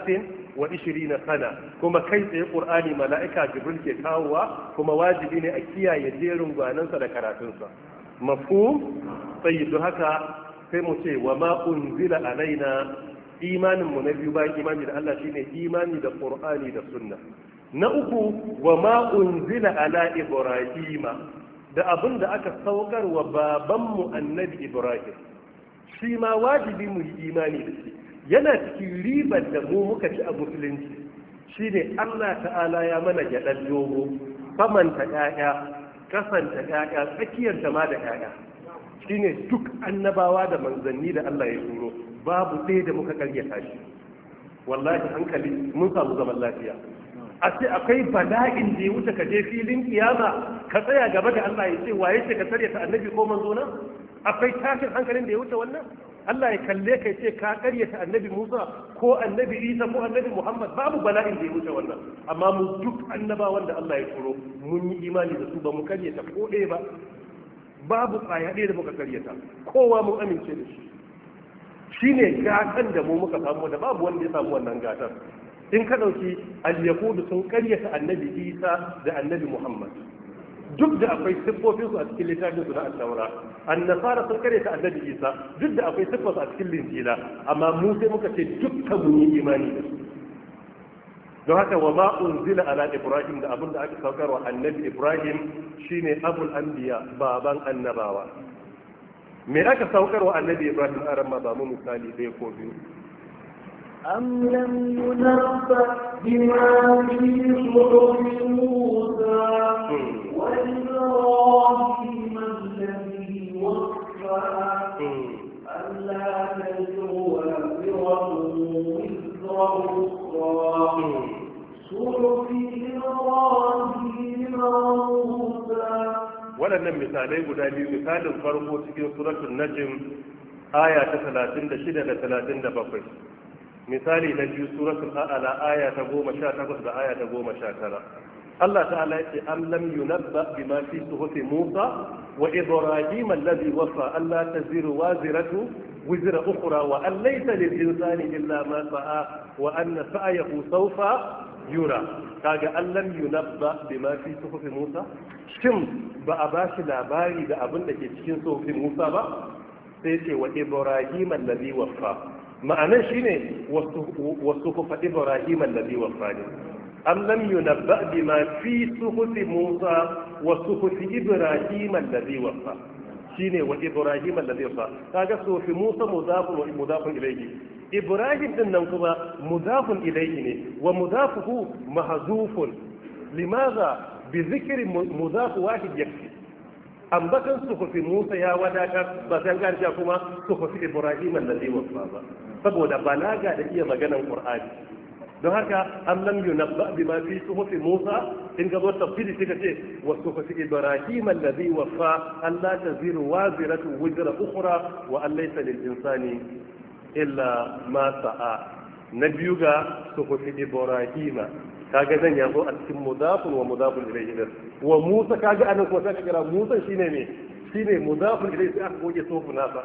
23 sana kuma kai tsaye qur'ani mala'ika jibril ke kawowa kuma wajibi ne a kiyaye jerin gwanansa da karatunsa mafhum sai don haka sai mu ce wa ma unzila alaina imanin mu na biyu bayan imani da Allah shine imani da qur'ani da sunna na uku wa ma unzila ala ibrahima da abin da aka saukar wa babanmu annabi ibrahim shi ma wajibi mu yi imani da shi yana cikin ribar da mu muka ci a musulunci shine Allah ta'ala ya mana gyaɗar dogo samanta ƴaƴa kasanta ƴaƴa tsakiyar ta ma da ƴaƴa shine duk annabawa da manzanni da Allah ya turo babu ɗaya da muka karyata shi wallahi hankali mun samu zaman lafiya a ce akwai bala'in da ya wuce ka je filin kiyama ka tsaya gaba da Allah ya ce waye ce ka karyata annabi ko manzo na akwai tashin hankalin da ya wuce wannan Allah ya kalle ka ce ka karyata annabi Musa ko annabi Isa ko annabi Muhammad babu bala'in da ya wuce wannan amma mu duk annabawan da Allah ya turo mun yi imani da su ba mu karyata ko ɗaya ba babu ƙwaya ɗaya da muka karyata kowa mun amince da shi shine gatan da mu muka samu da babu wanda ya samu wannan gatan in ka ɗauki al-yahudu sun karyata annabi Isa da annabi Muhammad duk da akwai siffofin su a cikin littafin su na al-Tawra an-nasara sun karyata annabi Isa duk da akwai siffofin su a cikin linjila amma mu sai muka ce dukkan mun yi imani da su don haka wa ma unzila ala ibrahim da abin da aka saukar wa annabi ibrahim shine abul anbiya baban annabawa me aka saukar wa annabi ibrahim a ran ba mu misali ɗaya ko biyu أم لم ينبأ بما في صحف موسى وإبراهيم الذي وفى ألا تزر وازرة وزر أخرى صحف إبراهيم وموسى. waɗannan misalai guda biyu misalin farko cikin suratul najm aya ta 36 da 37 misali na biyu suratul a'la aya ta 18 da aya ta 19 Allah ta'ala yace am lam yunabba bima fi suhufi Musa wa Ibrahim alladhi wafa alla taziru waziratu wizra ukhra wa an laysa lil insani illa ma sa'a wa anna sa'yahu sawfa yura kaga an lam yunabba bima fi suhufi Musa shin ba a bashi labari da abin da ke cikin suhufi Musa ba sai ce wa Ibrahim alladhi wafa ma'anar shine wasu kufa Ibrahim alladhi wafa ne am lam yunabba bima fi suhufi Musa wa suhufi Ibrahim alladhi wafa shine wa Ibrahim alladhi wafa kaga suhufi Musa mudafun wa mudafun ilayhi Ibrahim din nan kuma mudafun ilayhi ne wa mudafuhu mahzufun limadha bi dhikri mudaf wahid yakfi ambatan suhufi Musa ya wadatar ba san garja kuma suhufi Ibrahim alladhi wafa ba saboda balaga da iya maganan Qur'ani don haka am lam yunabba bima fi suhufi Musa in ga wata tafsiri suka ce wa suhufi Ibrahim alladhi wafa alla taziru waziratu wizra ukhra wa an laysa lil insani illa ma sa'a na biyu ga suhufi Ibrahim kaga zan yabo a cikin mudafun wa mudafun ilayhi wa Musa kaga anan ko sai kira Musa shine me shine mudafun ilayhi sai aka goge suhufu nasa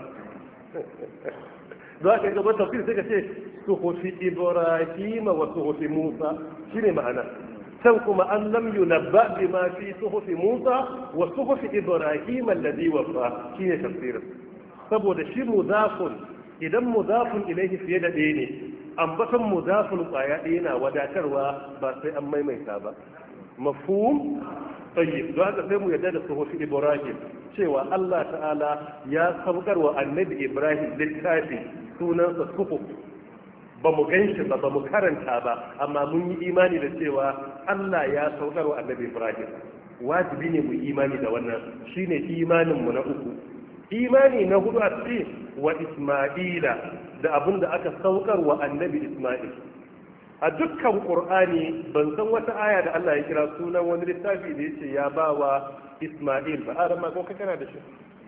za ka gaba tafsir sai ka ce suhufi Ibrahim wa suhufi Musa shine ma'ana can kuma an lam yunabba bima fi suhufi Musa wa suhufi Ibrahim alladhi wafa shine tafsirin saboda shi mudafun idan mudafun ilaihi fiye da ɗaya ne ambaton mudafun kwaya ɗaya na wadatarwa ba sai an maimaita ba mafhum tayyib don haka sai mu yarda da suhufi Ibrahim cewa Allah ta'ala ya saukar wa annabi Ibrahim littafi sunansa suhuf ba mu ganshi ba mu karanta ba amma mun yi imani da cewa Allah ya saukar wa annabi Ibrahim wajibi ne mu imani da wannan shine imanin mu na uku. Imani na hudu a cikin wa Isma'ila da abin da aka saukar wa annabi Isma'il. A dukkan Qur'ani ban san wata aya da Allah ya kira sunan wani littafi da yace ya ba wa Isma'il ba. Aran ma ko ka kana da shi?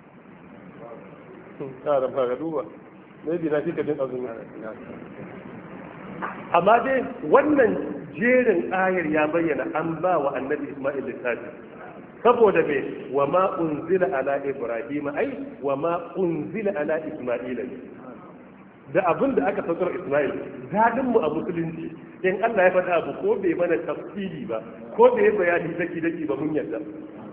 Aran ma ga duba. Maybe na fika jin azumi. Amma dai wannan jerin ayar ya bayyana an ba wa annabi Isma'il littafi. Saboda me wa ma unzila ala Ibrahim ai wa ma unzila ala Isma'il da abin da aka saukar Isma'il dadin mu a musulunci in Allah ya faɗa abu ko bai mana tafsiri ba ko bai bayani daki ba mun yarda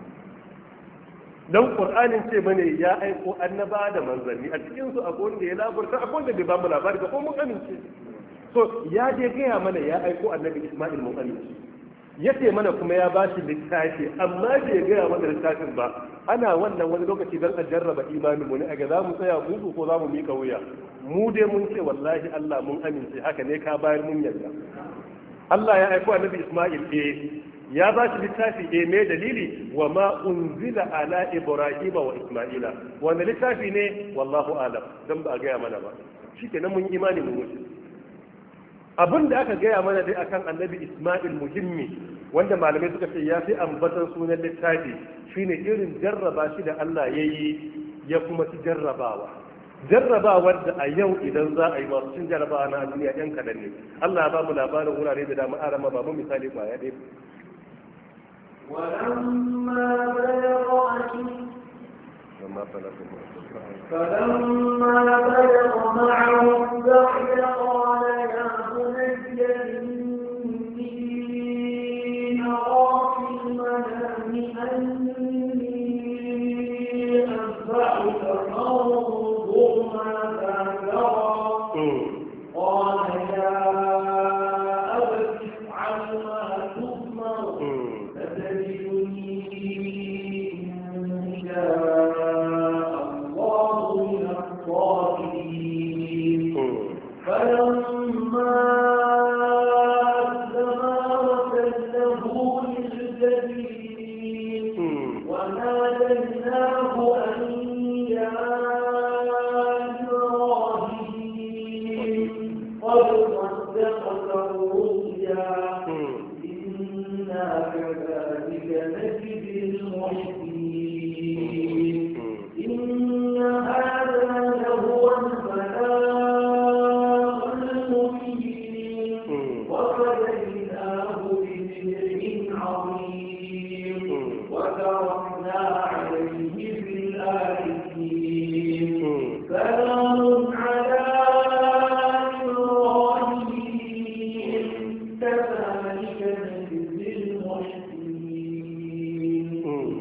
dan Qur'anin ce bane ya aiko annaba da manzanni a cikin su akwai wanda ya labarta akwai wanda bai ba mu labari ba ko mun amince so ya je gaya mana ya aiko annabi Isma'il mun amince yace mana kuma ya ba shi littafi amma bai gaya mana littafin ba ana wannan wani lokaci don a jarraba imanin mu ne a ga za mu tsaya musu ko za mu mika wuya mu dai mun ce wallahi Allah mun amince haka ne ka bayar mun yarda Allah ya aiko annabi Isma'il ya ba shi littafi me dalili wa ma unzila ala Ibrahim wa Isma'ila wanda littafi ne wallahu alam dan ba a gaya mana ba shikenan mun imani mun wuce abin da aka gaya mana dai akan annabi Isma'il muhimmi wanda malamai suka ce ya fi ambatan sunan littafi shine irin jarraba shi da Allah ya yi ya kuma ci jarrabawar da a yau idan za a yi masu cin jarrabawa na duniya yan kadan ne Allah ya ba mu labarin wurare da dama arama ba mu misali kwaya ɗaya ولما بلغ فلما بلغ معه السعي قال يا بني إني أرى في المنام أني أذبحك فانظر ماذا ترى قال يا أبت افعل ما تؤمر ستجدني إن شاء الله من الصابرين فلما أسلما وسلمه للجبين وناديناه أن يا إبراهيم قد صدقت الرؤيا إنا كذلك نجزي المحسنين إن هذا لهو البلاء المبين وفديناه بذبح عظيم وتركنا عليه في الآخرين سلام على إبراهيم كذلك نجزي المحسنين.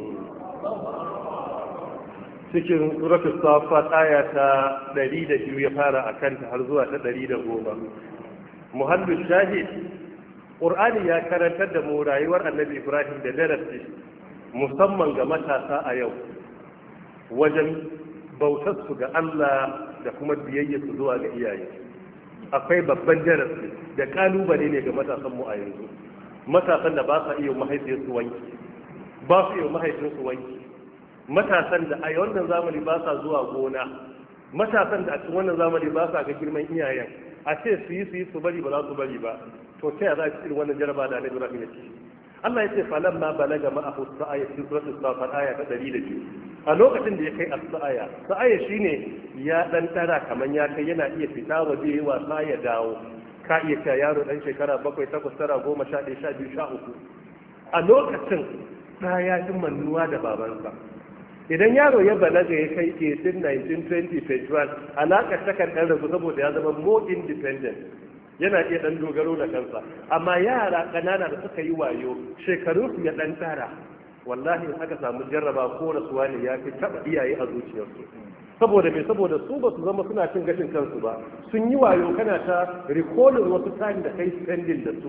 cikin suratul safat aya ta 102 ya fara akan ta har zuwa ta 110 muhallin shahid qur'ani ya karantar da mu rayuwar annabi ibrahim da darasi musamman ga matasa a yau wajen bautar su ga Allah da kuma biyayya su zuwa ga iyaye akwai babban darasi da kalubale ne ga matasan mu a yanzu matasan da ba sa iya mahaifiyarsu wanki ba su iya mahaifinsu wanki matasan da a wannan zamani ba sa zuwa gona matasan da a cikin wannan zamani ba sa ga girman iyayen a ce su yi su bari ba za su bari ba to ta za a cikin wannan jaraba da Annabi Ibrahim ya ce Allah ya ce falamma balaga ma'ahu sa'aya cikin suratul safat aya ta 102 a lokacin da ya kai sa'aya shine ya dan tara kaman ya kai yana iya fita waje yayi wasa ya dawo ka iya cewa yaro dan shekara 7 8 9 10 11 12 13 a lokacin da ya ji mannuwa da babansa idan yaro ya balaga ya kai 18 19 20 21 alaƙar ta kan ɗan ragu saboda ya zama more independent yana iya ɗan dogaro da kansa amma yara ƙanana da suka yi wayo shekarunsu ya ɗan tara wallahi in aka samu jarraba ko rasuwa ne ya fi taɓa iyaye a zuciyarsu saboda me saboda su ba su zama suna cin gashin kansu ba sun yi wayo kana ta recalling wasu time da kai spending da su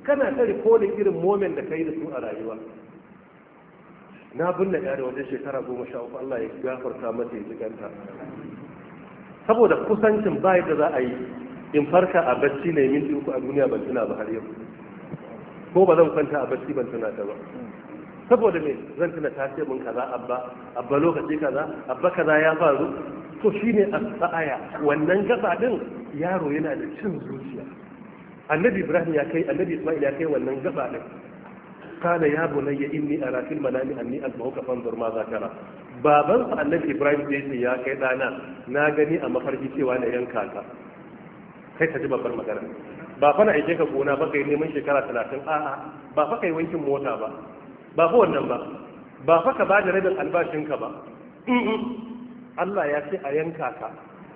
kana ta rikolin irin moment da kai da su a rayuwa. Na binne ya da wajen shekara 13, Allah ya gafarta mata ya jiganta, saboda kusancin bayan da za a yi in farka a bacci ne minti 3 a duniya ban tuna ba har yau, ko ba zan kwanta a bacci ban tuna ta ba. Saboda me zan tuna ta ce mun kaza abba lokaci kaza, abba kaza ya faru. To shine as-sa'aya, wannan gaba din yaro yana da cin zuciya. Annabi Ibrahim ya kai, annabi Isma'il ya kai wannan gaba din. Kana ya bunayya inni ara fil manami anni azbahuka fanzur ma zakara. Baban sa annabi Ibrahim sai ce ya kai dana, na gani a mafarki cewa na yanka ka. Kai ka ji babbar magana. Ba fa na aike ka gona ba kai neman shekara 30, a'a ba fa kai wankin mota ba. Ba fa wannan ba. Ba fa ka bada rabin albashinka ba. Allah ya ce a yanka ka.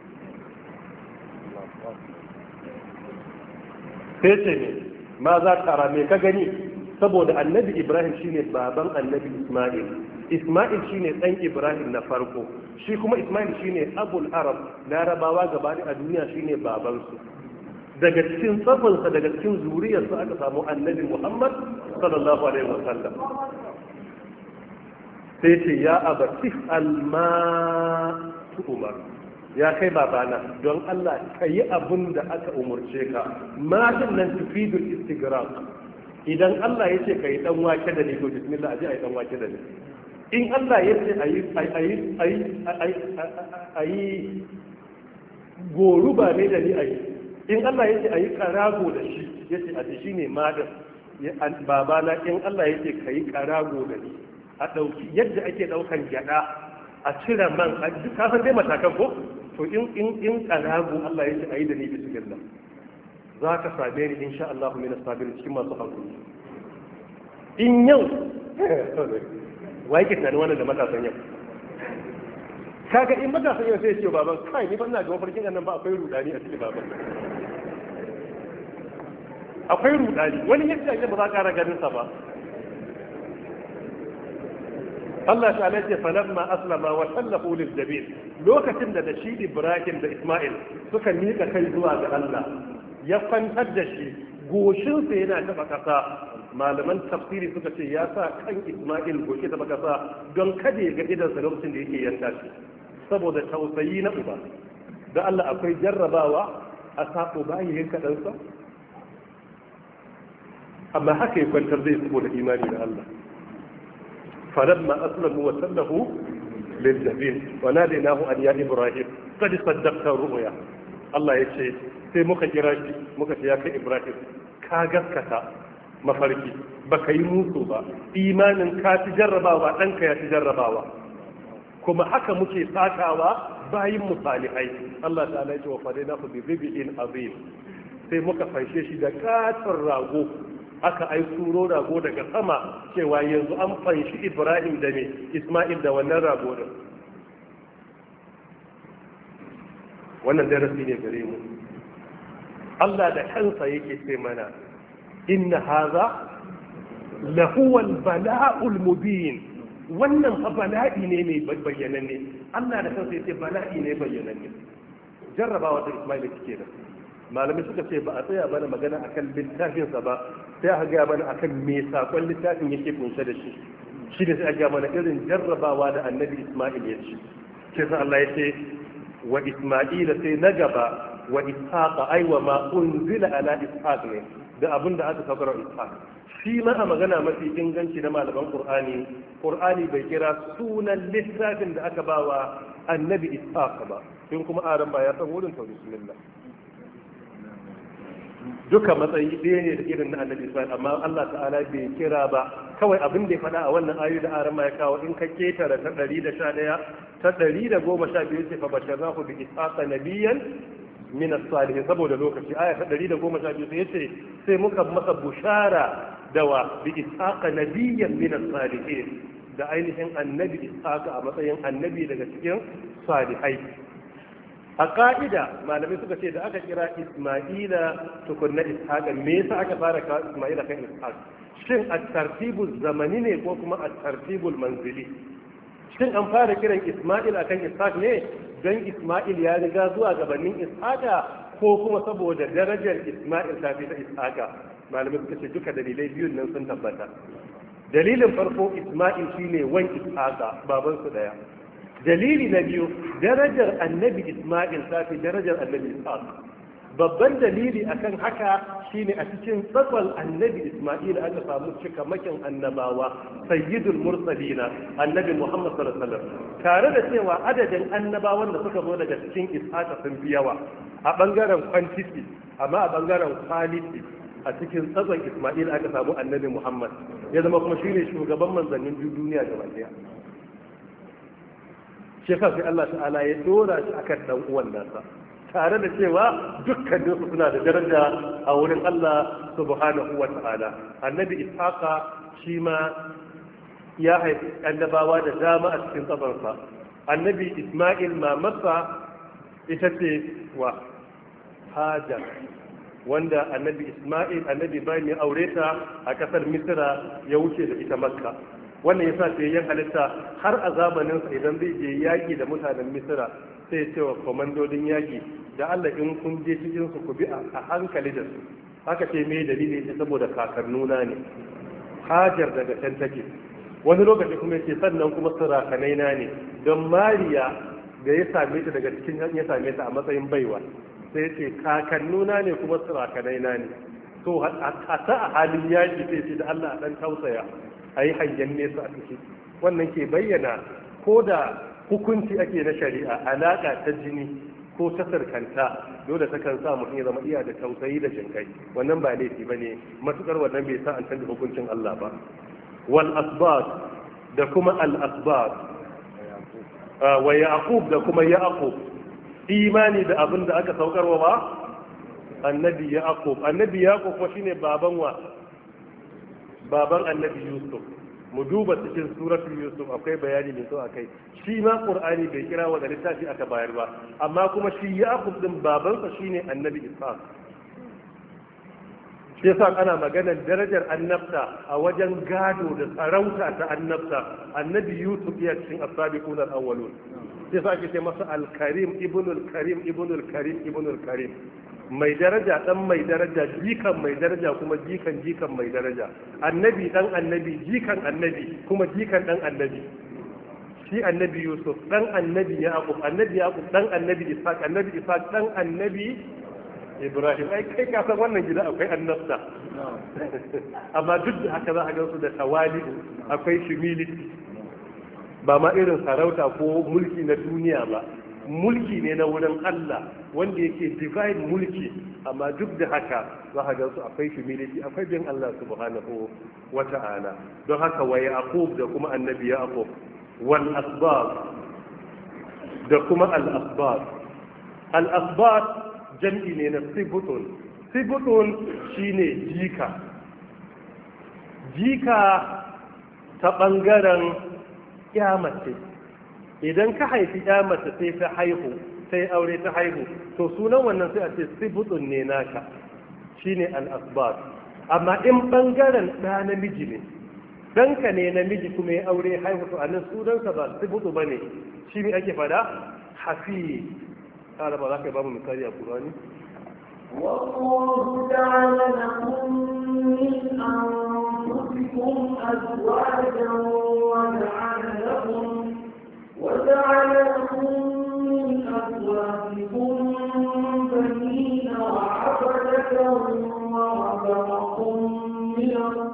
Sai ce ne ma za ka rame ka gani, saboda annabi Ibrahim shine baban annabi Isma'il. Isma'il shine dan Ibrahim na farko, shi kuma Isma'il shine abul arab, larabawa gaba a duniya shine babansu. Daga cikin tsafansa, daga cikin zuriyarsa aka samu annabi Muhammad sallallahu alaihi wasallam. Sai ce ya abati alma umar, ya kai babana don Allah ka yi abin da aka umurce ka. Matan nan tufidul istigraq. Idan Allah ya ce ka yi dan wake da ni, to bismillah aje ayi dan wake da ni. In Allah ya ce ayi goruba ne da ni ayi. In Allah ya ce ayi karago da shi, ya ce aje shine madan. Babana in Allah ya ce ka yi karago da ni, a ɗauki yadda ake ɗaukan gyaɗa a cire man, a ka san dai matakan ko, to in ƙarago Allah ya ce a yi da ni bismillah, za ka same ni insha Allah min as-sabirin, cikin masu hankali. In yau wai ke tare wannan da matasan yau, kaga in matasan yau sai ya ce baban kai ni ban na ga mafarkin nan ba, akwai rudani a cikin baban, akwai rudani, wani yadda ba za ka ra ganin sa ba. Allah ta'ala ce falamma aslama wa sallahu lil jabin, lokacin da shi Ibrahim da Isma'il suka mika kai zuwa ga Allah, ya kwantar da shi goshin sa yana taba kasa. Malaman tafsiri suka ce ya sa kan Isma'il goshi taba kasa don kada ya ga idan sa lokacin da yake yanka shi, saboda tausayi na uba. Da Allah akwai jarrabawa a sako bayi yanka dan sa, amma haka ya kwantar zai saboda imani da Allah. فلما أسلموا وسله للجبين وناديناه أن يا إبراهيم قد صدقت الرؤيا. الله يشهد sai muka kira shi muka ce ya kai Ibrahim, ka gaskata mafarki, baka yi musu ba, imanin ka ci jarrabawa, ɗanka ya ci jarrabawa, kuma haka muke sakawa bayin mu salihai. Allah ta'ala ya ce wa fadainahu bi dhibin azim, sai muka fanshe shi da katon rago, aka turo rago daga sama cewa yanzu an fanshi Ibrahim da ne Isma'il da wannan rago din. Wannan darasi ne gare mu. Allah da kansa yake ce mana inna haza lahuwal bala'ul mubin, wannan fa bala'i ne mai bayyananne. Allah da kansa yake bala'i ne bayyananne. Jarrabawa da Isma'il take da malamai suka ce ba a tsaya bana magana akan littafinsa ba, sai aka gaya mana akan me sakon littafin yake kunshe da shi. Shi ne sai aka gaya mana irin jarrabawa da annabi Isma'il ya ci. Sai sa Allah ya ce wa Isma'ila, sai na gaba wa Ishaqa, ai wa ma unzila ala Ishaq ne, da abin da aka saukar Ishaq. Shi ma a magana mafi inganci na malaman Qur'ani bai kira sunan littafin da aka bawa annabi Ishaq ba. In kuma aran ba ya san wurin to bismillah. Duka matsayi ɗaya ne da irin na annabi Isra'il, amma Allah ta'ala bai kira ba. Kawai abin da ya faɗa a wannan ayoyi da arama ya kawo, in ka ketara ta 111 ta 112 ce fa basharnahu bi ishaqa nabiyyan min as-salihin, saboda lokaci aya ta 112 sai yace sai muka masa bushara da wa bi ishaqa nabiyyan min as-salihin, da ainihin annabi ishaqa a matsayin annabi daga cikin salihai. A ka'ida malamai suka ce da aka kira Isma'ila tukunna Ishaq, me yasa aka fara kawo Isma'ila kan Ishaq? Shin at-tartibul zamani ne ko kuma at-tartibul manzili? Shin an fara kiran Isma'il akan Ishaq ne don Isma'il ya riga zuwa gabanin Ishaq, ko kuma saboda darajar Isma'il ta fi ta Ishaq? malamai suka ce duka dalilai biyun nan sun tabbata. Dalilin farko Isma'il shine wan Ishaqa baban su daya. Dalili na biyu darajar annabi Isma'il ta fi darajar annabi Ishaq. Babban dalili akan haka shine a cikin tsakon annabi Isma'il aka samu cikamakin annabawa sayyidul mursalina annabi Muhammad sallallahu alaihi wasallam, tare da cewa adadin annabawan da suka zo daga cikin Ishaq sun fi yawa a bangaren quantity, amma a bangaren quality a cikin tsakon Isma'il aka samu annabi Muhammad, ya zama kuma shine shugaban manzannin duniya gaba daya. Shi sai Allah ta'ala ya dora shi akan dan uwan nasa, tare da cewa dukkaninsu suna da daraja a wurin Allah subhanahu wa ta'ala. Annabi Ishaqa shi ma ya haifi annabawa da dama a cikin tsabarsa. Annabi Isma'il mamarsa ita ce wa Hajar, wanda annabi Isma'il annabi bayan ya aure ta a ƙasar Misra ya wuce da ita Makka. Wannan yasa sai yan halitta har a zamaninsa idan zai je yaƙi da mutanen Misra sai ce wa komandodin yaƙi da Allah in kun je cikin su ku bi a hankali da su. Haka ce me dalili ce saboda kakannuna ne. Hajar daga can take. Wani lokaci kuma yace sannan kuma surakanai na ne, don Mariya da ya same ta daga cikin ya same ta a matsayin baiwa. Sai yace kakannuna ne kuma surakanai na ne. To a halin yaƙi sai ce da Allah dan tausaya a yi hangen nesa a ciki. Wannan ke bayyana ko da hukunci ake na shari'a, alaƙa ta jini ko ta sarkanta dole ta kan sa mutum ya zama iya da tausayi da jinkai. Wannan ba laifi ba ne, matuƙar wannan bai sa an canza hukuncin Allah ba. Wal asbab da kuma al asbab wa yaqub da kuma yaqub, imani da abin da aka saukarwa ba annabi yaqub. Annabi yaqub kuma shine baban annabi Yusuf. Mu duba cikin suratul Yusuf akwai bayani mai tsawo akai. Shi ma Qur'ani bai kira wa da littafi aka bayar ba, amma kuma shi Yaqub din babansa shine annabi Ishaq. Shi yasa ana maganar darajar annabta a wajen gado da sarauta ta annabta. Annabi Yusuf ya cikin as-sabiqun al-awwalun. Shi yasa ake ce masa al-Karim ibnul Karim ibnul Karim ibnul Karim. Mai daraja dan mai daraja, jikan mai daraja kuma jikan mai daraja, annabi dan annabi, jikan annabi kuma jikan dan annabi. Shi annabi Yusuf dan annabi Yaqub, annabi Yaqub dan annabi Ishaq, annabi Ishaq dan annabi Ibrahim. Ai kai ka san wannan gida akwai annabta. Amma duk da haka za a ga su da tawali, akwai humility. Ba ma irin sarauta ko mulki na duniya ba, mulki ne na wurin Allah wanda yake divine mulki, amma duk da haka za a gansu akwai humility, akwai bin Allah subhanahu wa ta'ala. Don haka wa Yaqub da kuma annabi Yaqub, wal asbab da kuma al asbab. Al asbab jam'i ne na sibutun. Sibutun shine jika ta bangaren kyamace. Idan ka haifi ya mace sai ta haihu, sai aure ta haihu, to sunan wannan sai a ce sibutun ne naka, shine al-asbab. Amma in bangaren ɗa namiji ne, ɗanka ne namiji kuma ya aure haihu, to anan sunansa ba sibutu bane, shi ne ake fada hafi. Kala ba za ka ba mu misali a Qur'ani? والله جعل لكم من أنفسكم أزواجا وجعل لكم من أزواجكم بنين وحفدة ورزقكم من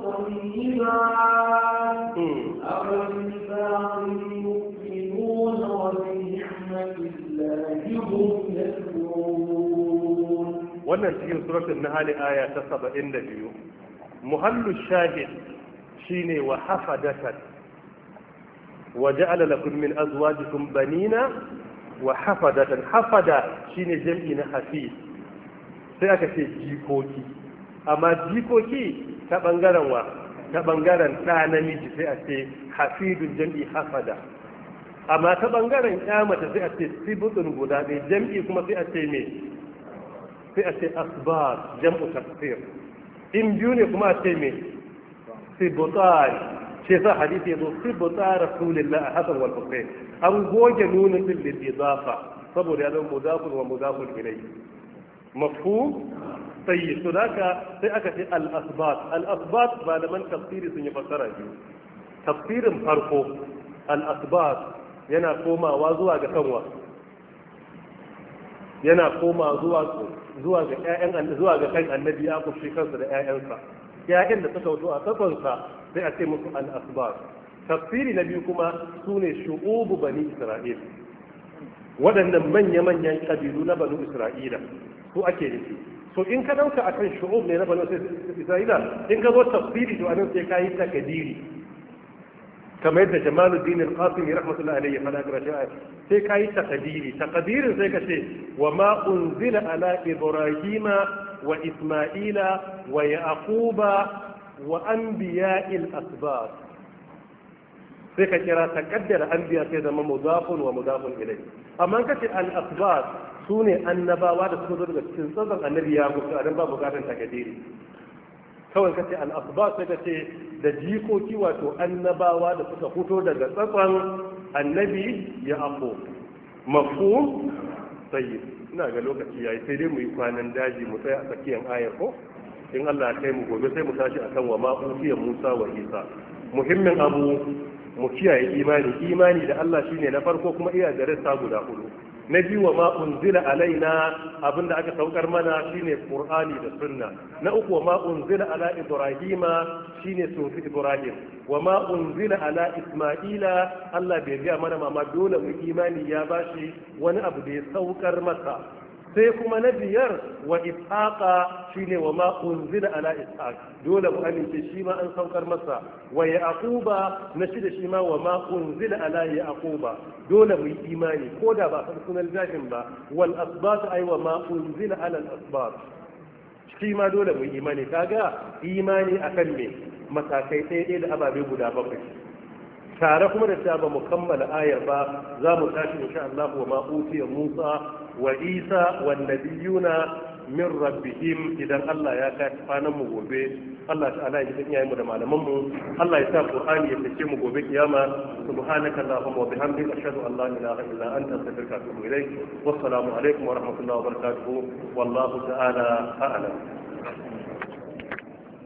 الطيبات أفبالباطل يؤمنون وبنعمة الله هم يكفرون. wannan cikin suratul nahl aya ta 72. Muhallu shahid shine wa hafadatan وجعل لكم من أزواجكم بنين وحفدة. حفدة shine jam'i na hafi, sai aka ce jikoki, amma jikoki ta bangaren wa, ta bangaren ɗa namiji sai a ce hafidun jam'i hafada, amma ta bangaren ƙyamata sai a ce sibutun guda ɗaya, jam'i kuma sai a ce me, sai a ce asbar jam'u tafsir. In biyu ne kuma a ce me, sibutan. Shi sa hadisi yazo sibta rasulillah hasan wal husayn, an goge nunin lil idafa saboda ya zama mudafun wa mudafun ilayhi. Mafhum? sai to haka sai aka ce al-asbat malaman tafsiri sun yi fassara biyu. Tafsirin farko al-asbat yana komawa zuwa ga kanwa, yana koma zuwa ga ƴaƴan zuwa ga kan annabi ya kushe kansa da ƴaƴansa, ƴaƴan da suka wuto a kafansa sai a ce musu al-asbat. Tafsiri na biyu kuma sune shu'ubu bani isra'il, waɗannan manya-manyan ƙabilu na banu isra'ila su ake nufi. So in ka dauka akan shu'ub ne na banu isra'ila, in ka zo tafsiri to anan sai ka yi takadiri kamar yadda Jamaluddin al-Qasimi rahmatullahi alayhi fada ga sai ka yi takadirin sai ka ce wa ma unzila ala ibrahima wa isma'ila wa yaquba wa anbiya'il asbab, sai ka kira takaddara anbiya sai zama mudafun wa mudafun ilayhi. Amma kace al-asbab sune annabawa da suka zo daga cikin tsatsan annabi ya mutu, a dan ba bukatar takadiri. Kawai kace al-asbab sai kace da jikoki wato annabawa da suka fito daga tsatsan annabi ya afo. Mafhum? Tayyib. Ina ga lokaci yayi sai dai mu yi kwanan daji mu tsaya a tsakiyar ayar ko in Allah ya kai mu gobe sai mu tashi akan wa ma utiya Musa wa Isa. Muhimmin abu mu kiyaye imani da Allah shine na farko, kuma iya da rassa guda hudu. Na biyu wa ma unzila alaina, abinda aka saukar mana shine Qur'ani da Sunna. Na uku wa ma unzila ala Ibrahima shine sufi Ibrahim. Wa ma unzila ala Isma'ila, Allah bai ga mana mama dole mu imani ya bashi wani abu da ya saukar masa. Sai kuma na biyar wa ishaqa shine wa ma unzila ala ishaq, dole mu amince shi ma an saukar masa. Wa yaquba na shi da shi ma wa ma unzila ala yaquba, dole mu yi imani ko da ba san sunan zafin ba. Wal asbat ay wa ma unzila ala al asbat, shi ma dole mu yi imani. Kaga imani akan me matakai ɗaya da ababe guda bakwai. Tare kuma da ta ba mu kammala ayar ba, za mu tashi insha Allah wa ma utiya Musa wa Isa wan nabiyuna min rabbihim, idan Allah ya kai kwanan mu gobe. Allah ta'ala ya yi iyayen mu da malaman mu. Allah ya sa Qur'ani ya fice mu gobe kiyama. Subhanaka Allahumma wa bihamdika ashhadu an la ilaha illa anta astaghfiruka wa atubu ilaik. Wassalamu alaikum wa rahmatullahi wa barakatuh. Wallahu ta'ala a'lam.